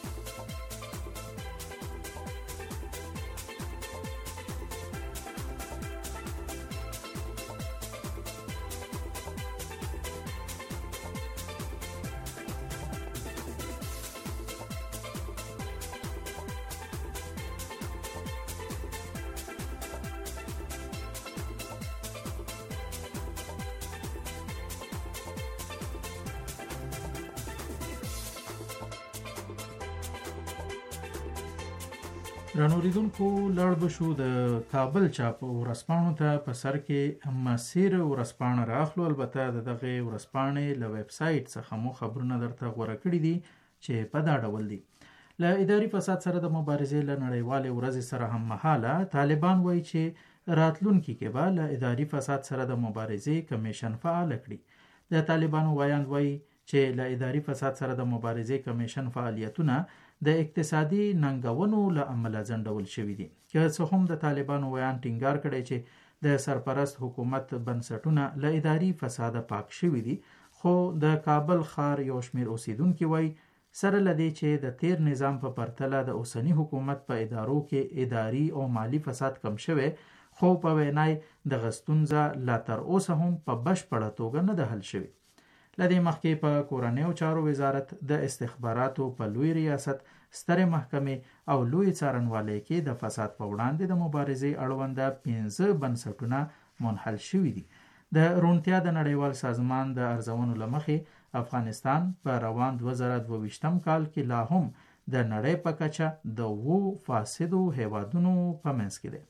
I: رانوریدونکو لړ بشو د کابل چاپ ورسپانو ته په سر کې مسیر ورسپانه راخلو. البته د دغه ورسپانې له ویب سایټ څخه مو خبرونه درته غوره کړي دي چې په دا ډول دي. له اداري فساد سره د مبارزې له نړیوالې ورځې سره هم مهاله طالبان وایي چې راتلونکي کې به له اداري فساد سره د مبارزې کمیشن فعال کړي. د طالبانو وایاند وایي چې له اداري فساد سره د مبارزې کمیشن فعالیتونه د اقتصادي ننګونو له امله ځنډول شوي دي. که څه هم د طالبانو ویان ټینګار کړی چې د سرپرست حکومت بنسټونه له اداري فساده پاک شوي دي، خو د کابل ښار یو شمېر اوسیدونکي وایي سره له دې چې د تیر نظام په پرتله د اوسني حکومت په ادارو کې اداري او مالی فساد کم شوی، خو په وینای دغه ستونزه لا تر اوسه هم په بشپړه توګه نه ده حل شوې. لدې مخکې په کورنیو چارو وزارت د استخباراتو په لوی ریاست سترې محکمې او لوی څارنوالۍ کې د فساد په وړاندې د مبارزې اړونده پنځه بنسټونه منحل شوي دي. د روڼتیا د نړیوال سازمان د ارزونو له مخې افغانستان په روان دوه زره دوه ویشتم کال کې لا هم د نړۍ په کچه د اوو فاسدو هیوادونو په منځ کې دی.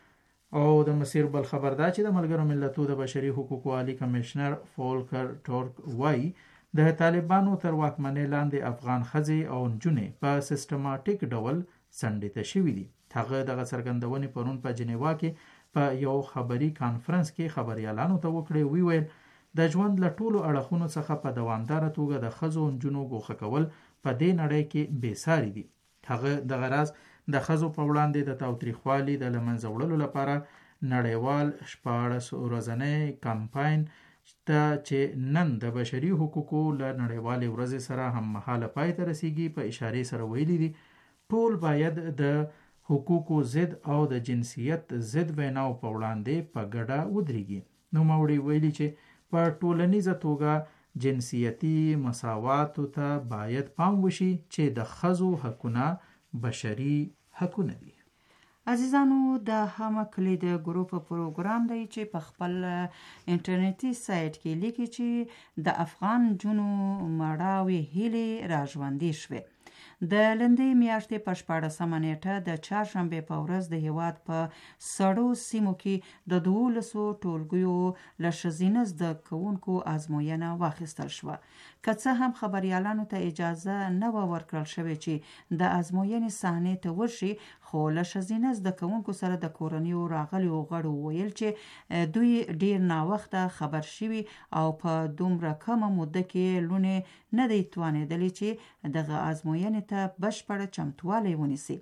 I: او د مسیر بل خبر دا چې د ملګرو ملتونو د بشري حقوقو عالی کمشنر فولکر ټورک وایي د طالبانو تر واکمنۍ لاندې افغان ښځې او نجونې په سیستماتیک ډول څنډې ته شوي دي. هغه دغه څرګندونې پرون په جنیوا کې په یو خبري کانفرنس کې خبريالانو ته وکړې. وی ویل د ژوند له ټولو اړخونو څخه په دوامداره توګه د ښځو او نجونو ګوښه کول په دې نړۍ کې بېساري دي. هغه دغه راز د ښځو په وړاندې د تاوتریخوالي د له منځه وړلو لپاره نړیوال شپاړس ورځنی کمپاین ته چې نن د بشري حقوقو له نړیوالې ورځې سره هم مهاله پای ته رسیږي په اشارې سره ویلي دي ټول باید د حقوقو ضد او د جنسیت ضد ویناو په وړاندې په ګډه ودرېږي. نوموړي ویلي چې په ټولنیزه توګه جنسیتي مساواتو ته باید پام وشي چې د ښځو حقونه بشري حقونه دي.
H: عزیزانو د هم کلی د ګروپ پروګرام دی چې په خپل انټرنیټي سایت کې لیکي چې د افغان جنو مړاوي هیلې راژوندي شوې. د لندې میاشتې په شپاړسمه نیټه د چهارشنبې په ورځ د هیواد په سړو سیمو کې د دولسو ټولګیو له ښځینه زده کوونکو ازموینه واخیستل شوه. که څه هم خبریالانو ته اجازه نه وه ورکړل شوې چې د ازموینې صحنې ته ورشي، خو له ښځینه زده کوونکو سره د کورنیو راغلیو غړو ویل چې دوی ډیر ناوخته خبر شوي او په دومره کمه موده کې لونې نه دی توانېدلی چې دغه ازموینې ته بشپړه چمتوالی ونیسي.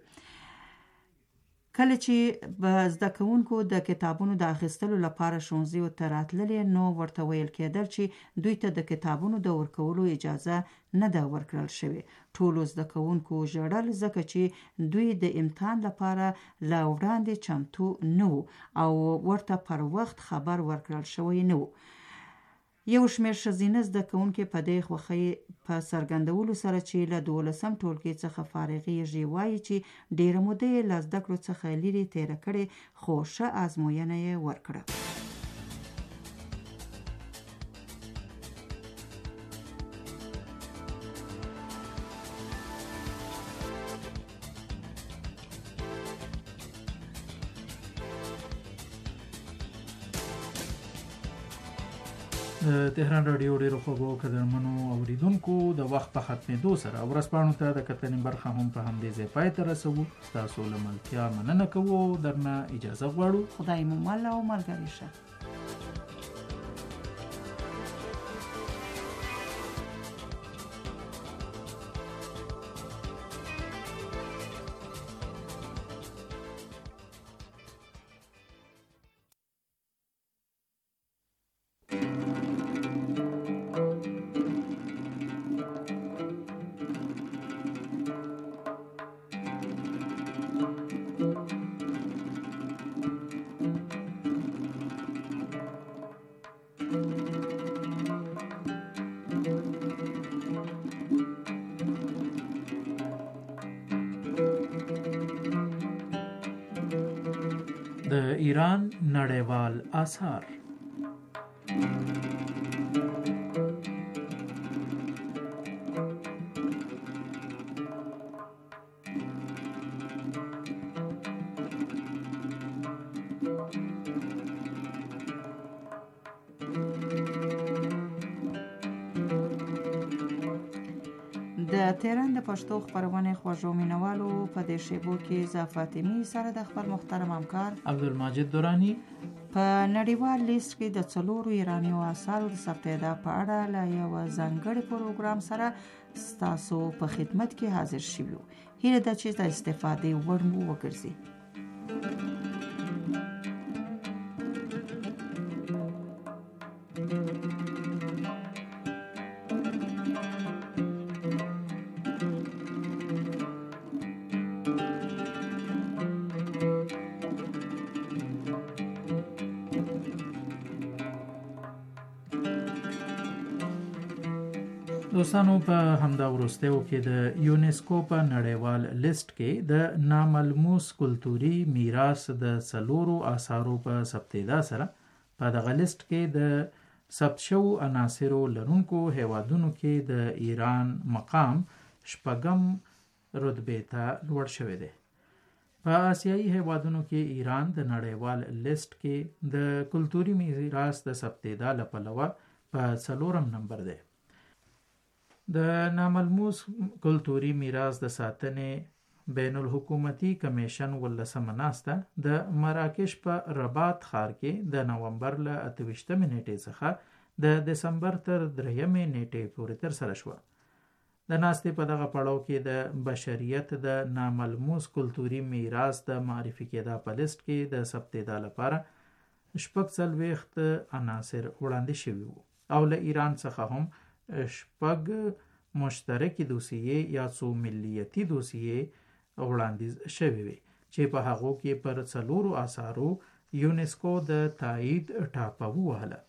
H: کله چې به زده کوونکو د کتابونو د اخیستلو لپاره ښوونځیو ته راتللې، نو ورته ویل کېدل چې دوی ته د کتابونو د ورکولو اجازه نه ده ورکړل شوې. ټولو زده کوونکو ژړل ځکه چې دوی د امتحان لپاره له وړاندې چمتو نه وو او ورته پر وخت خبر ورکړل شوی نه وو. یو شمېر ښځینه زده کوونکې په دې خوښۍ په څرګندولو سره چې له دولسم ټولګي څخه فارغېږي وایي چې ډېره موده یې له زده کړو څخه لرې تېره کړې خو ښه ازموینه یې ورکړه.
I: د تهران رادیو ډیرو خوږو قدرمنو اوریدونکو د وخت په ختمېدو سره ورځپاڼو ته د کتنې برخه هم په همدې ځای پای ته رسوو. ستاسو له ملتیا مننه کوو، درنه اجازه غواړو.
H: خدای مو مل او ملګری شه.
I: د ایران نړیوال آثار.
H: د تهران د پښتو خپرونې خوږو مینوالو په دې شیبو کې اضافه فاطمی سره د خپل محترم همکار
I: عبدالمجید دورانی
H: په نړیوال لیست کې د څلورو ایرانیو آثارو د ثبتېدا په اړه له یو ځانګړي پروګرام سره ستاسو په خدمت کې حاضر شویو. هیله ده چې د استفادې وړ مو وګرځي.
I: دوستانو په همدا وروستیو کې د یونسکو په نړیوال لیست کې د ناملموس کلتوري میراث د څلورو آثارو په ثبتېدا سره په دغه لیست کې د ثبت شوو عناصرو لرونکو هیوادونو کې د ایران مقام شپږم رتبې ته لوړ شوی دی. په آسیایي هیوادونو کې ایران د نړیوال لیست کې د کلتوري میراث د ثبتېدا له پلوه په څلورم نمبر دی. د ناملموس کلتوري میراث د ساتنې بین الحکومتي کمیشن ولسمه ناسته د مراکش په رباط ښار کې د نومبر له اته ویشتمې نیټې څخه د دسمبر تر درېیمې نیټې پورې ترسره شوه. د ناستې په دغه پړاو کې د بشریت د ناملموس کلتوري میراث د معرفي کېدا په لیست کې د ثبتېدا لپاره شپږ څلوېښت عناصر وړاندې شوي وو او له ایران څخه هم شپږ مشترکې دوسیې یا څو ملیتي دوسیې وړاندیز شوي وي چې په هغو کې پر څلورو آثارو یونسکو د تایید ټاپه ووهله.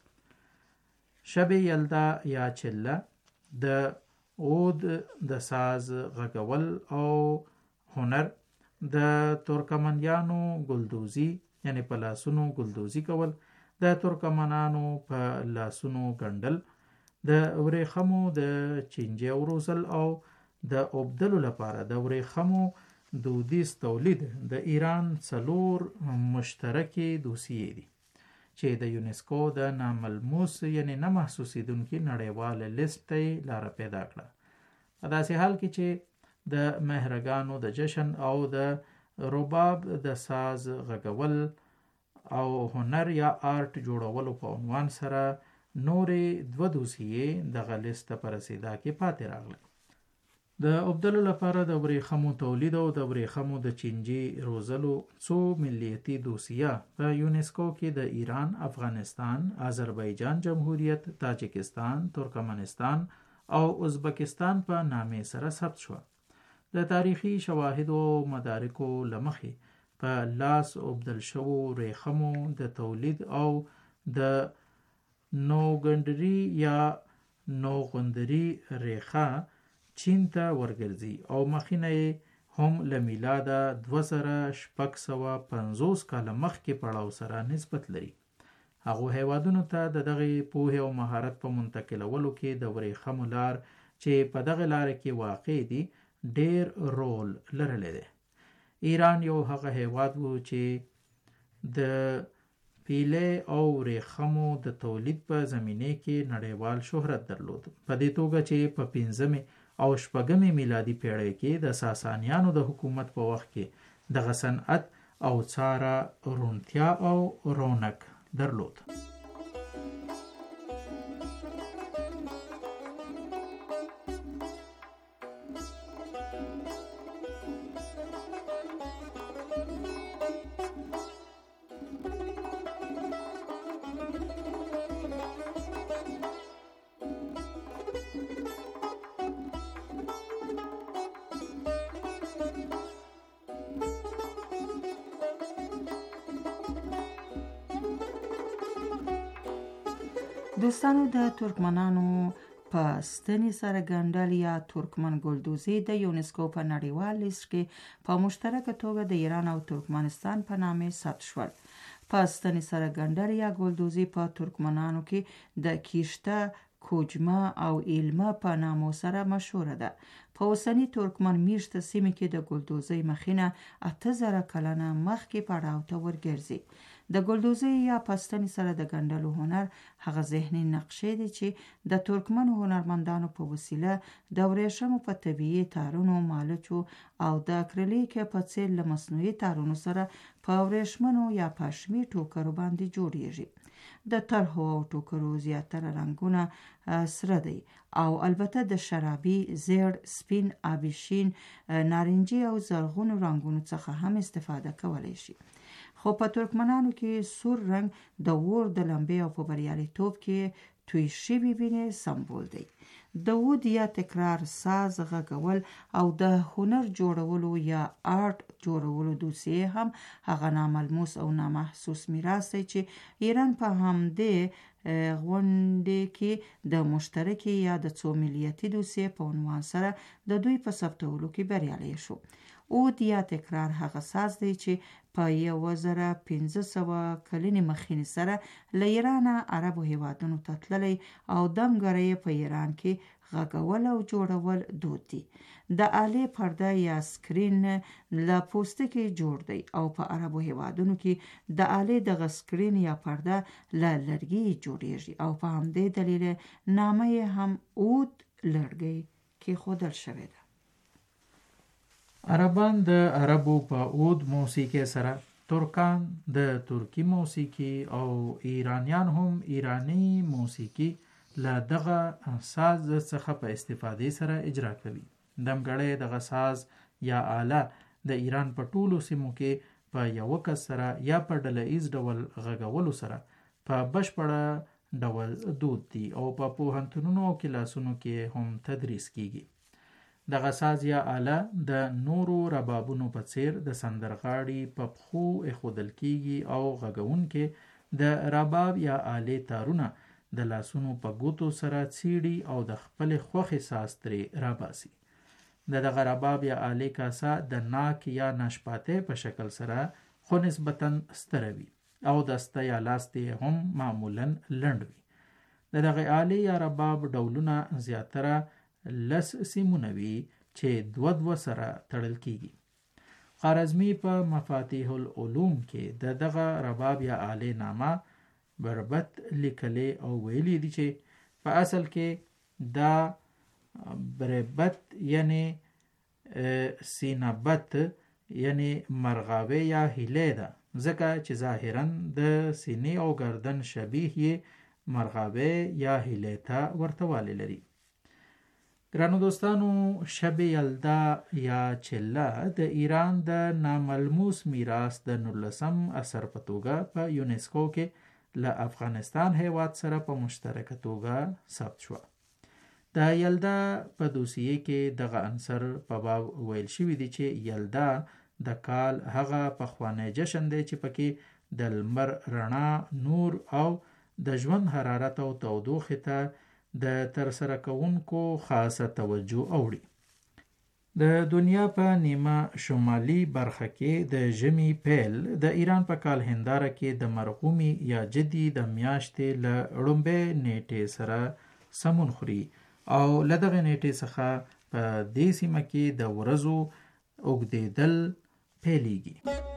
I: شب یلدا یا چله د عود د ساز غږول او هنر، د ترکمنیانو ګلدوزی یعنی په لاسونو ګلدوزی کول، د ترکمنانو په لاسونو ګنډل، د ورېښمو د چینجیو روزل او د اوبدلو لپاره د ورېښمو دودیز تولید د ایران څلور مشترکې دوسیې دي چې د یونسکو د ناملموس یعنی نه محسوسیدونکي نړیوال لیست ته لاره پیدا کړه. په داسې حال کې چې د مهرګانو د جشن او د رباب د ساز غږول او هنر یا آرټ جوړولو په عنوان سره نورې دوه دوسیې دغه لیست ته په رسېدا کې پاتې راغله. د اوبدلو لپاره د ورېښمو تولید او د ورېښمو د چینجي روزلو څو ملیتي دوسیه په یونسکو کې د ایران، افغانستان، آذربایجان جمهوریت، تاجکستان، ترکمنستان او ازبکستان په نامې سره ثبت شوه. د تاریخي شواهدو او مدارکو له مخې په لاس اوبدل شوو ورېښمو د تولید او د نوګندري یا نوغندري ریخه چین ته ورګرځي او مخینه هم له میلاده دوه زره شپږ سوه پنځوس کاله مخکې پړاو سره نسبت لري. هغو هیوادونو ته د دغې پوهې او مهارت په منتقلولو کې د ورېښمو لار چې په دغه لاره کې واقع دي ډېر رول لرلی دی. ایران یو هغه هیواد و چې د پیلې او ورېښمو د تولید په زمینه کې نړیوال شهرت درلود، په دې توګه چې په پنځمې او شپږمې میلادي پیړۍ کې د ساسانیانو د حکومت په وخت کې دغه صنعت او څاره رونتیا او رونق درلود.
H: دوستانو، د ترکمنانو په ستنې سره ګنډل یا ترکمن ګلدوزي د یونسکو په نړیوال لیست کې په مشترکه توګه د ایران او ترکمنستان په نامه ثبت شول. په ستنې سره ګنډل یا ګلدوزي په ترکمنانو کې د کیشته، کوجمه او ایلمه په نامو سره مشهوره ده. په اوسني ترکمن میشته سیمه کې د ګلدوزي مخینه اته زره کلنه مخکې پړاو ته ورګرځي. د ګلدوزي یا پستنې سره د ګنډلو هنر هغه ذهني نقشې دي چې د ترکمنو هنرمندانو په وسیله د ورېښمو په طبیعي تارونو، مالچو او د اکریلیک په څېر له مصنوعي تارونو سره په ورېښمینو یا پشمي ټوکرو باندې جوړیږي. د طرحو او ټوکرو زیاتره رنګونه سره دی او البته د شرابي، زیړ، سپین، آبي شین، نارنجي او زرغونو رنګونو څخه هم استفاده کولی شي. خو په ترکمنانو کې سور رنګ د اور د لمبې او په بریالیتوب کې توی شوي وینې سمبول دی. د ود یا تکرار ساز غږول او د هنر جوړولو یا آرت جوړولو دوسیه هم هغه ناملموس او نامحسوس میراث دی چې ایران په همدې غونډې کې د مشترکې یا د څو ملیتي دوسیه په عنوان سره د دوی په ثبتولو کې بریالی شو. اود یا تکرار هغه ساز دی چې په یو زره پنځه سوه کلنې مخینې سره له ایرانه عربو هیوادونو ته تللی او دمګرۍ په ایران کې غږول او جوړول دود دي. د آلې پرده یا سکرین له پوستکي جوړ دی او په عربو هیوادونو کې د آلې دغه سکرین یا پرده له لرګي جوړیږي او په همدې دلیل نامه یې هم اود لرګي کې ښودل شوې ده.
I: عربان د عربو په اود موسیقي سره، ترکان د ترکی موسیقي او ایرانیان هم ایرانی موسیقي له دغه ساز څخه په استفادې سره اجرا کوي. دمګړی دغه ساز یا آله د ایران په ټولو سیمو کې په یو کس سره یا په ډله ایز ډول غږولو سره په بشپړه ډول دود دي او په پوهنتونونو او کلاسونو کې هم تدریس کیږي. دغه ساز یا آله د نورو ربابونو په څیر د سندرغاړي په پښو ایښودل کیږي او غږونکي د رباب یا آلې تارونه د لاسونو په ګوتو سره څیړي او د خپل خوښې ساز ترې راباسي. د دغه رباب یا آلې کاسه د ناک یا ناشپاتې په شکل سره خو نسبتاً ستره وي او دسته یا لاستې هم معمولاً لنډ وي. د دغه آلې یا رباب ډولونه زیاتره لس سیمونه وي چې دوه دوه سره تړل کیږي. خوارزمي په مفاتیح العلوم کې د دغه رباب یا آلې نامه بربت لیکلې او ویلي دي چې په اصل کې دا بربت یعنی سینبت یعنی مرغاوی یا هیله ده، ځکه چې ظاهراً د سینې او گردن شبیه یې مرغاوی یا هیله ته ورتوالی لري. ګرانو دوستانو، شب یلدا یا چله د ایران د ناملموس میراث د نولسم اثر په توګه په یونسکو کې له افغانستان هیواد سره په مشترکه توګه ثبت شو. د یلدا په دوسیه کې دغه عنصر په باب ویل شوی دی چې یلدا د کال هغه پخوانی جشن دی چې پکې د لمر رڼا، نور او د ژوند حرارت او تودوخې ته د ترسره کوونکو خاصه توجه اوړي. د دنیا په نیمه شمالي برخه کې د ژمي پیل د ایران په کال هنداره کې د مرغومي یا جدي د میاشتې له ړومبۍ نیټې سره سمون خوري او له دغه نیټې څخه په دې سیمه کې د ورځو اوږدېدل پیلیږي.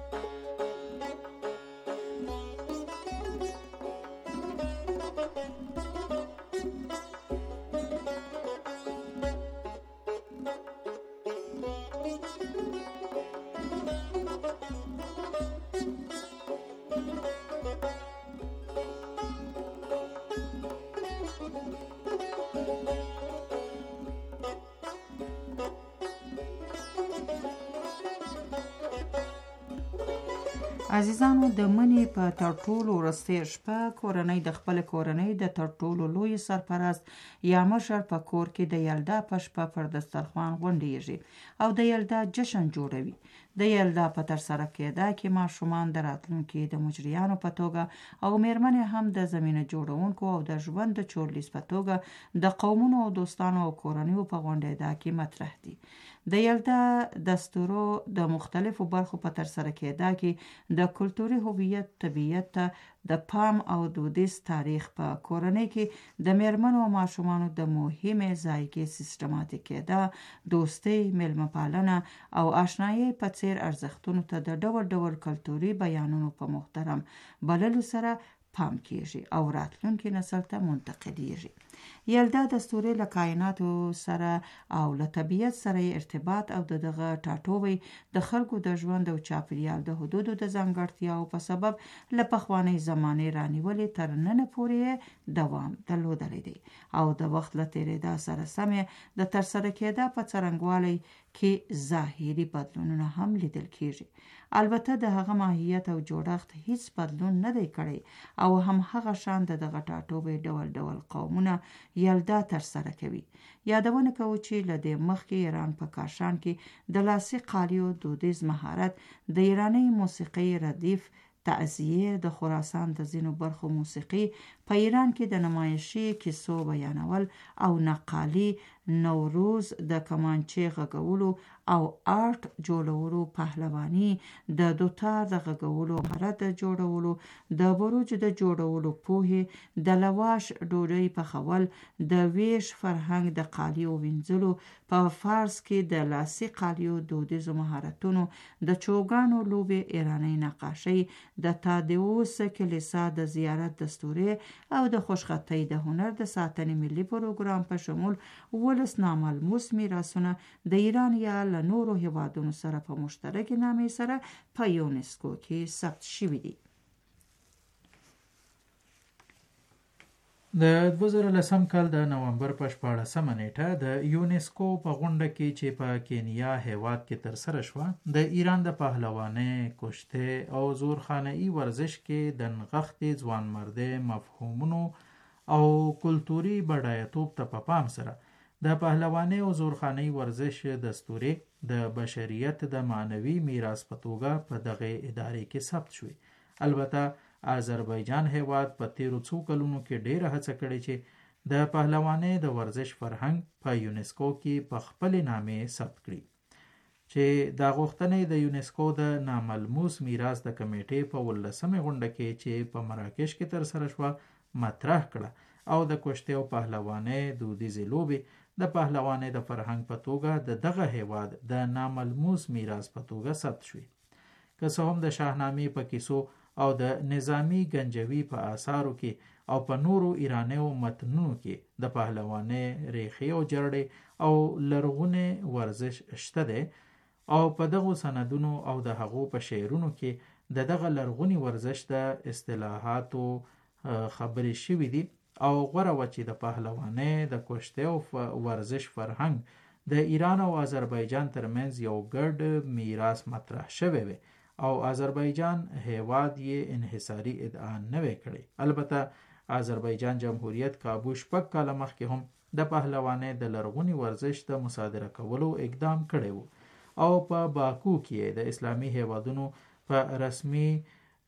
H: عزیزانو، د منی په تر ټولو وروستۍ شپه کورنۍ د خپل کورنۍ د تر ټولو لوی سرپرست یا مشر په کور کې د یلدا په شپه پر دسترخوان غونډیږي او د یلدا جشن جوړوي. د یلدا په ترسره کېدا کې ماشومان د راتلونکي د مجریانو په توګه او میرمنې هم د زمینه جوړونکو او د ژوند د چورلیز په توګه د قومونو او دوستانو او کورنیو په غونډیدا کې مطرح دي. د یلدا دستورو د مختلفو برخو په ترسره کېدا کې د کلتوري هویت، طبیعت د پام او دودیز تاریخ په کورنۍ کې د میرمنو او ماشومانو د مهمې ځای کې سیستماتیک کېدا، دوستۍ، میلمه پالنه او آشنایي په څیر ارزښتونو ته د ډول ډول کلتوري بیانونو په محترم بللو سره پام کیږي او راتلونکي نسل ته منتقلیږي. یلدا د ستوري له کائناتو سره او له طبیعت سره ارتباط او د دغه ټاټوبی د خلکو د ژوند او چاپیریال د حدودو د ځانګړتیاو په سبب له پخوانۍ زمانې رانیولې تر نن پورې دوام درلودلی دی او د وخت له تیریدا سره سمې د ترسره کېدا په څرنګوالي کې ظاهري بدلونونه هم لیدل کیږي. البته د هغه ماهیت او جوړښت هیڅ بدلون نه دی کړی او هم هغه شان د دغه ټاټوبی ډول ډول قومونه یلدا ترسره کوي. یادونه کوو چې له دې مخکې ایران په کاشان کې د لاسي قالیو دودیز مهارت د ایرانی موسیقي ردیف تعزیه د خراسان د ځینو برخو موسیقي په ایران کې د نمایشي کیسو بیانول او نقالي، نوروز د کمانچې غږولو او آرټ جوړولو، پهلواني، د دوتار د غږولو مهارت جوړولو، د بروج د جوړولو پوهې، د لواش ډوډۍ پخول، د ویش فرهنګ د قالیو وینځلو، په فارس کې د لاسي قالیو دودیزو مهارتونو، د چوګانو لوبې، ایرانی نقاشۍ، د تادیوس کلیسا د زیارت دستوري او د خوشخطۍ د هنر د ساتنې ملي پروګرام په شمول ولس ناملموس میراثونه د ایران یا له نورو هیوادونو سره په مشترک نامې سره په یونسکو کې ثبت شوي دي.
I: د دوه زره لسم کال د نومبر په شپاړسمه نیټه د یونسکو په غونډه کې چې په کینیا هیواد کې ترسره شوه، د ایران د پهلوانۍ، کشتۍ او زورخانه‌ای ورزش کې د نغښتې ځوانمردۍ مفهومونو او کلتوري بډایه‌توب ته په پام سره د پهلوانۍ او زورخانه‌ای ورزش دستوري د بشریت د معنوي میراث په توګه په دغه ادارې کې ثبت شوی. البته آذربایجان هیواد په تیرو څو کلونو کې ډیره هڅه کړې چې د پهلوانۍ د ورزش فرهنګ په یونسکو کې په خپل نامې ثبت کړي، چې دا غوښتنه د یونسکو د ناملموس میراث د کمیټې په ولسمه غونډه کې چې په مراکش کې ترسره شوه مطرح کړه او د کشتۍ او پهلوانۍ دودیزې لوبې د پهلوانۍ د فرهنګ په توګه د دغه هیواد د ناملموس میراث په توګه ثبت شوي. که څه هم د شاهنامې په کیسو او د نظامی گنجوی په آثارو کې او په نورو ایرانیو متنونو کې د پهلوانۍ ریښې او جرړې او لرغونې ورزش شته دی او په دغو سندونو او د هغو په شعرونو کې د دغه لرغوني ورزش د اصطلاحاتو خبرې شوي دي او غوره وه چې د پهلوانۍ، د کشتۍ او ورزش فرهنګ د ایران او آذربایجان ترمنځ یو ګډ میراث مطرح شوی وي او آذربایجان هیواد یې انحصاري ادعا نه وی کړی. البته آذربایجان جمهوریت کابو شپږ کاله مخکې هم د پهلوانۍ د لرغوني ورزش د مصادره کولو اقدام کړی و او په باکو کې د اسلامي هیوادونو په رسمي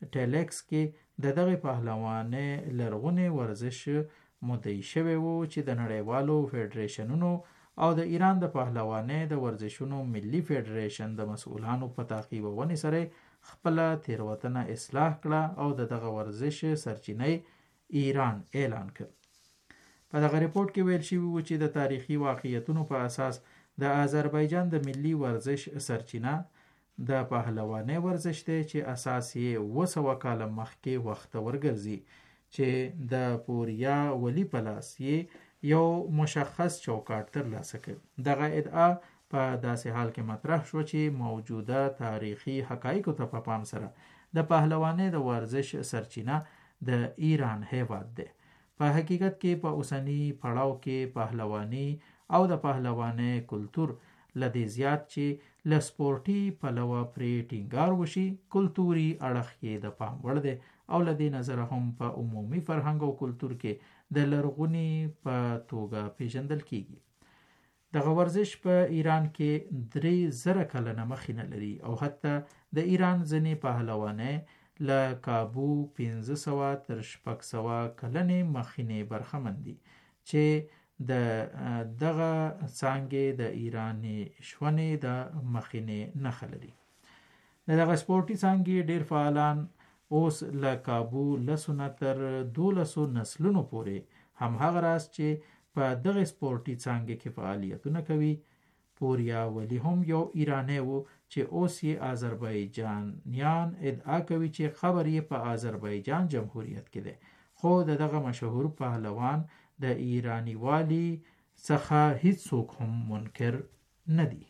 I: ټیلکس کې د دغه پهلوانۍ لرغونی ورزش مدعي شوی وو چې د نړیوالو فدریشنونو او د ایران د پهلوانۍ د ورزشونو ملي فدریشن د مسؤلانو په تعقیبونې سره خپل تیروتنه اصلاح کړه او د دغه ورزش سرچینه ایران اعلان کړ. په دغه ریپورت کې ویل شوی و چې د تاریخي واقعیتونو په اساس د آذربایجان د ملي ورزش سرچینه د پهلوانۍ ورزش دی چې اساس یې اوه سوه کاله مخکې وخت ورګرځي چې د پوریا ولی په لاس یې یو مشخص چوکاټ ترلاسه کړ. دغه ادعا په داسې حال کې مطرح شو چې موجوده تاریخي حقایقو ته په پام سره د پهلوانۍ د ورزش سرچینه د ایران هیواد دی. په حقیقت کې په اوسنی پړاو کې پهلواني او د پهلوانۍ کلتور لدې زیات چې له سپورټي پلوه پرې ټینګار وشي کلتوري اړخ یې د پام وړ دی او له دې نظره هم په عمومي فرهنګ او کلتور کې د لرغوني په توګه پیژندل کیږي. دغه ورزش په ایران کې درې زره کلنه مخینه لري او حتی د ایران ځینې پهلوانۍ له کابو پنځه سوه تر شپږ سوه کلنې مخینې برخمن دي چې د دغه څانګې د ایراني شونې د مخینې نښه لري. د دغه سپورټي څانګې ډیر فعالان اوس له کابو لسو نه تر دولسو نسلونو پورې همهغه راز چې په دغه سپورټي څانګې کې فعالیتونه کوي. پوریا ولی هم یو ایرانی و چې اوس یې آذربایجانیان ادعا کوي چې خبر یې په آذربایجان جمهوریت کې دی، خو د دغه مشهور پهلوان د ایرانی والی څخه هیڅوک هم منکر نه دي.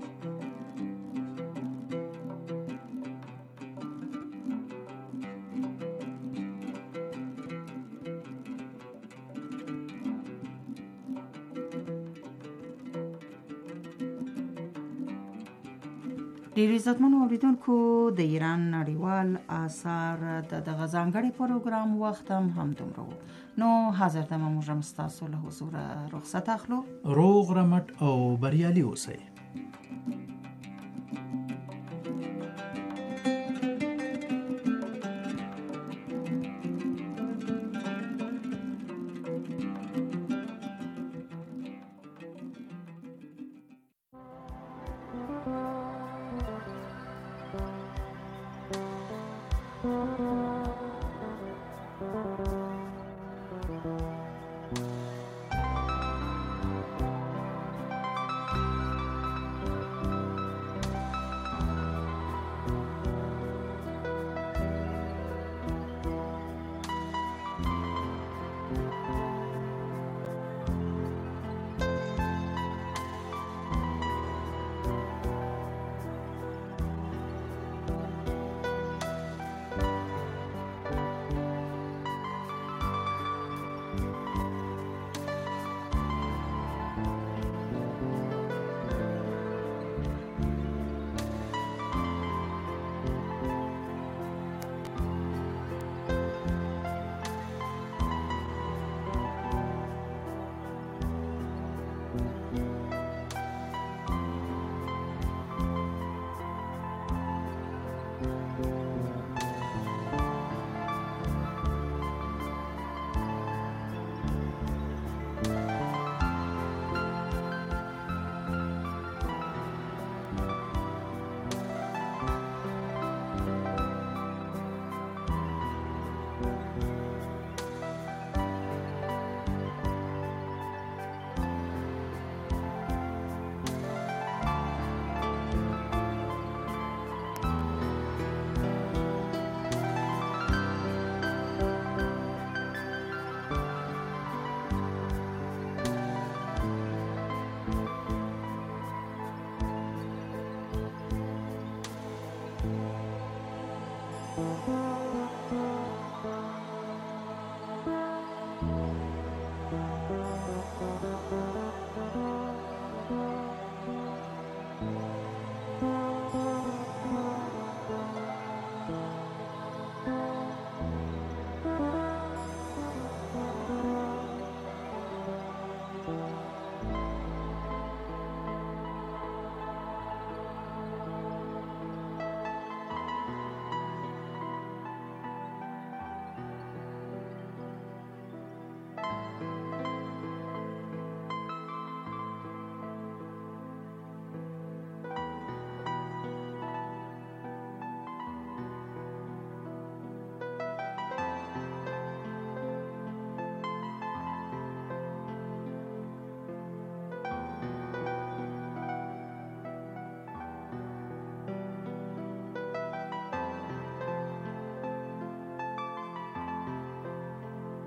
H: ډیر عزتمنو اوریدونکو، د ایران نړیوال آثار د دغه ځانګړي پروګرام وخت هم همدومره و. نو حاضر دمه موږ هم ستاسو له حضوره رخصت اخلو.
I: روغ رمټ او بریالي اوسئ.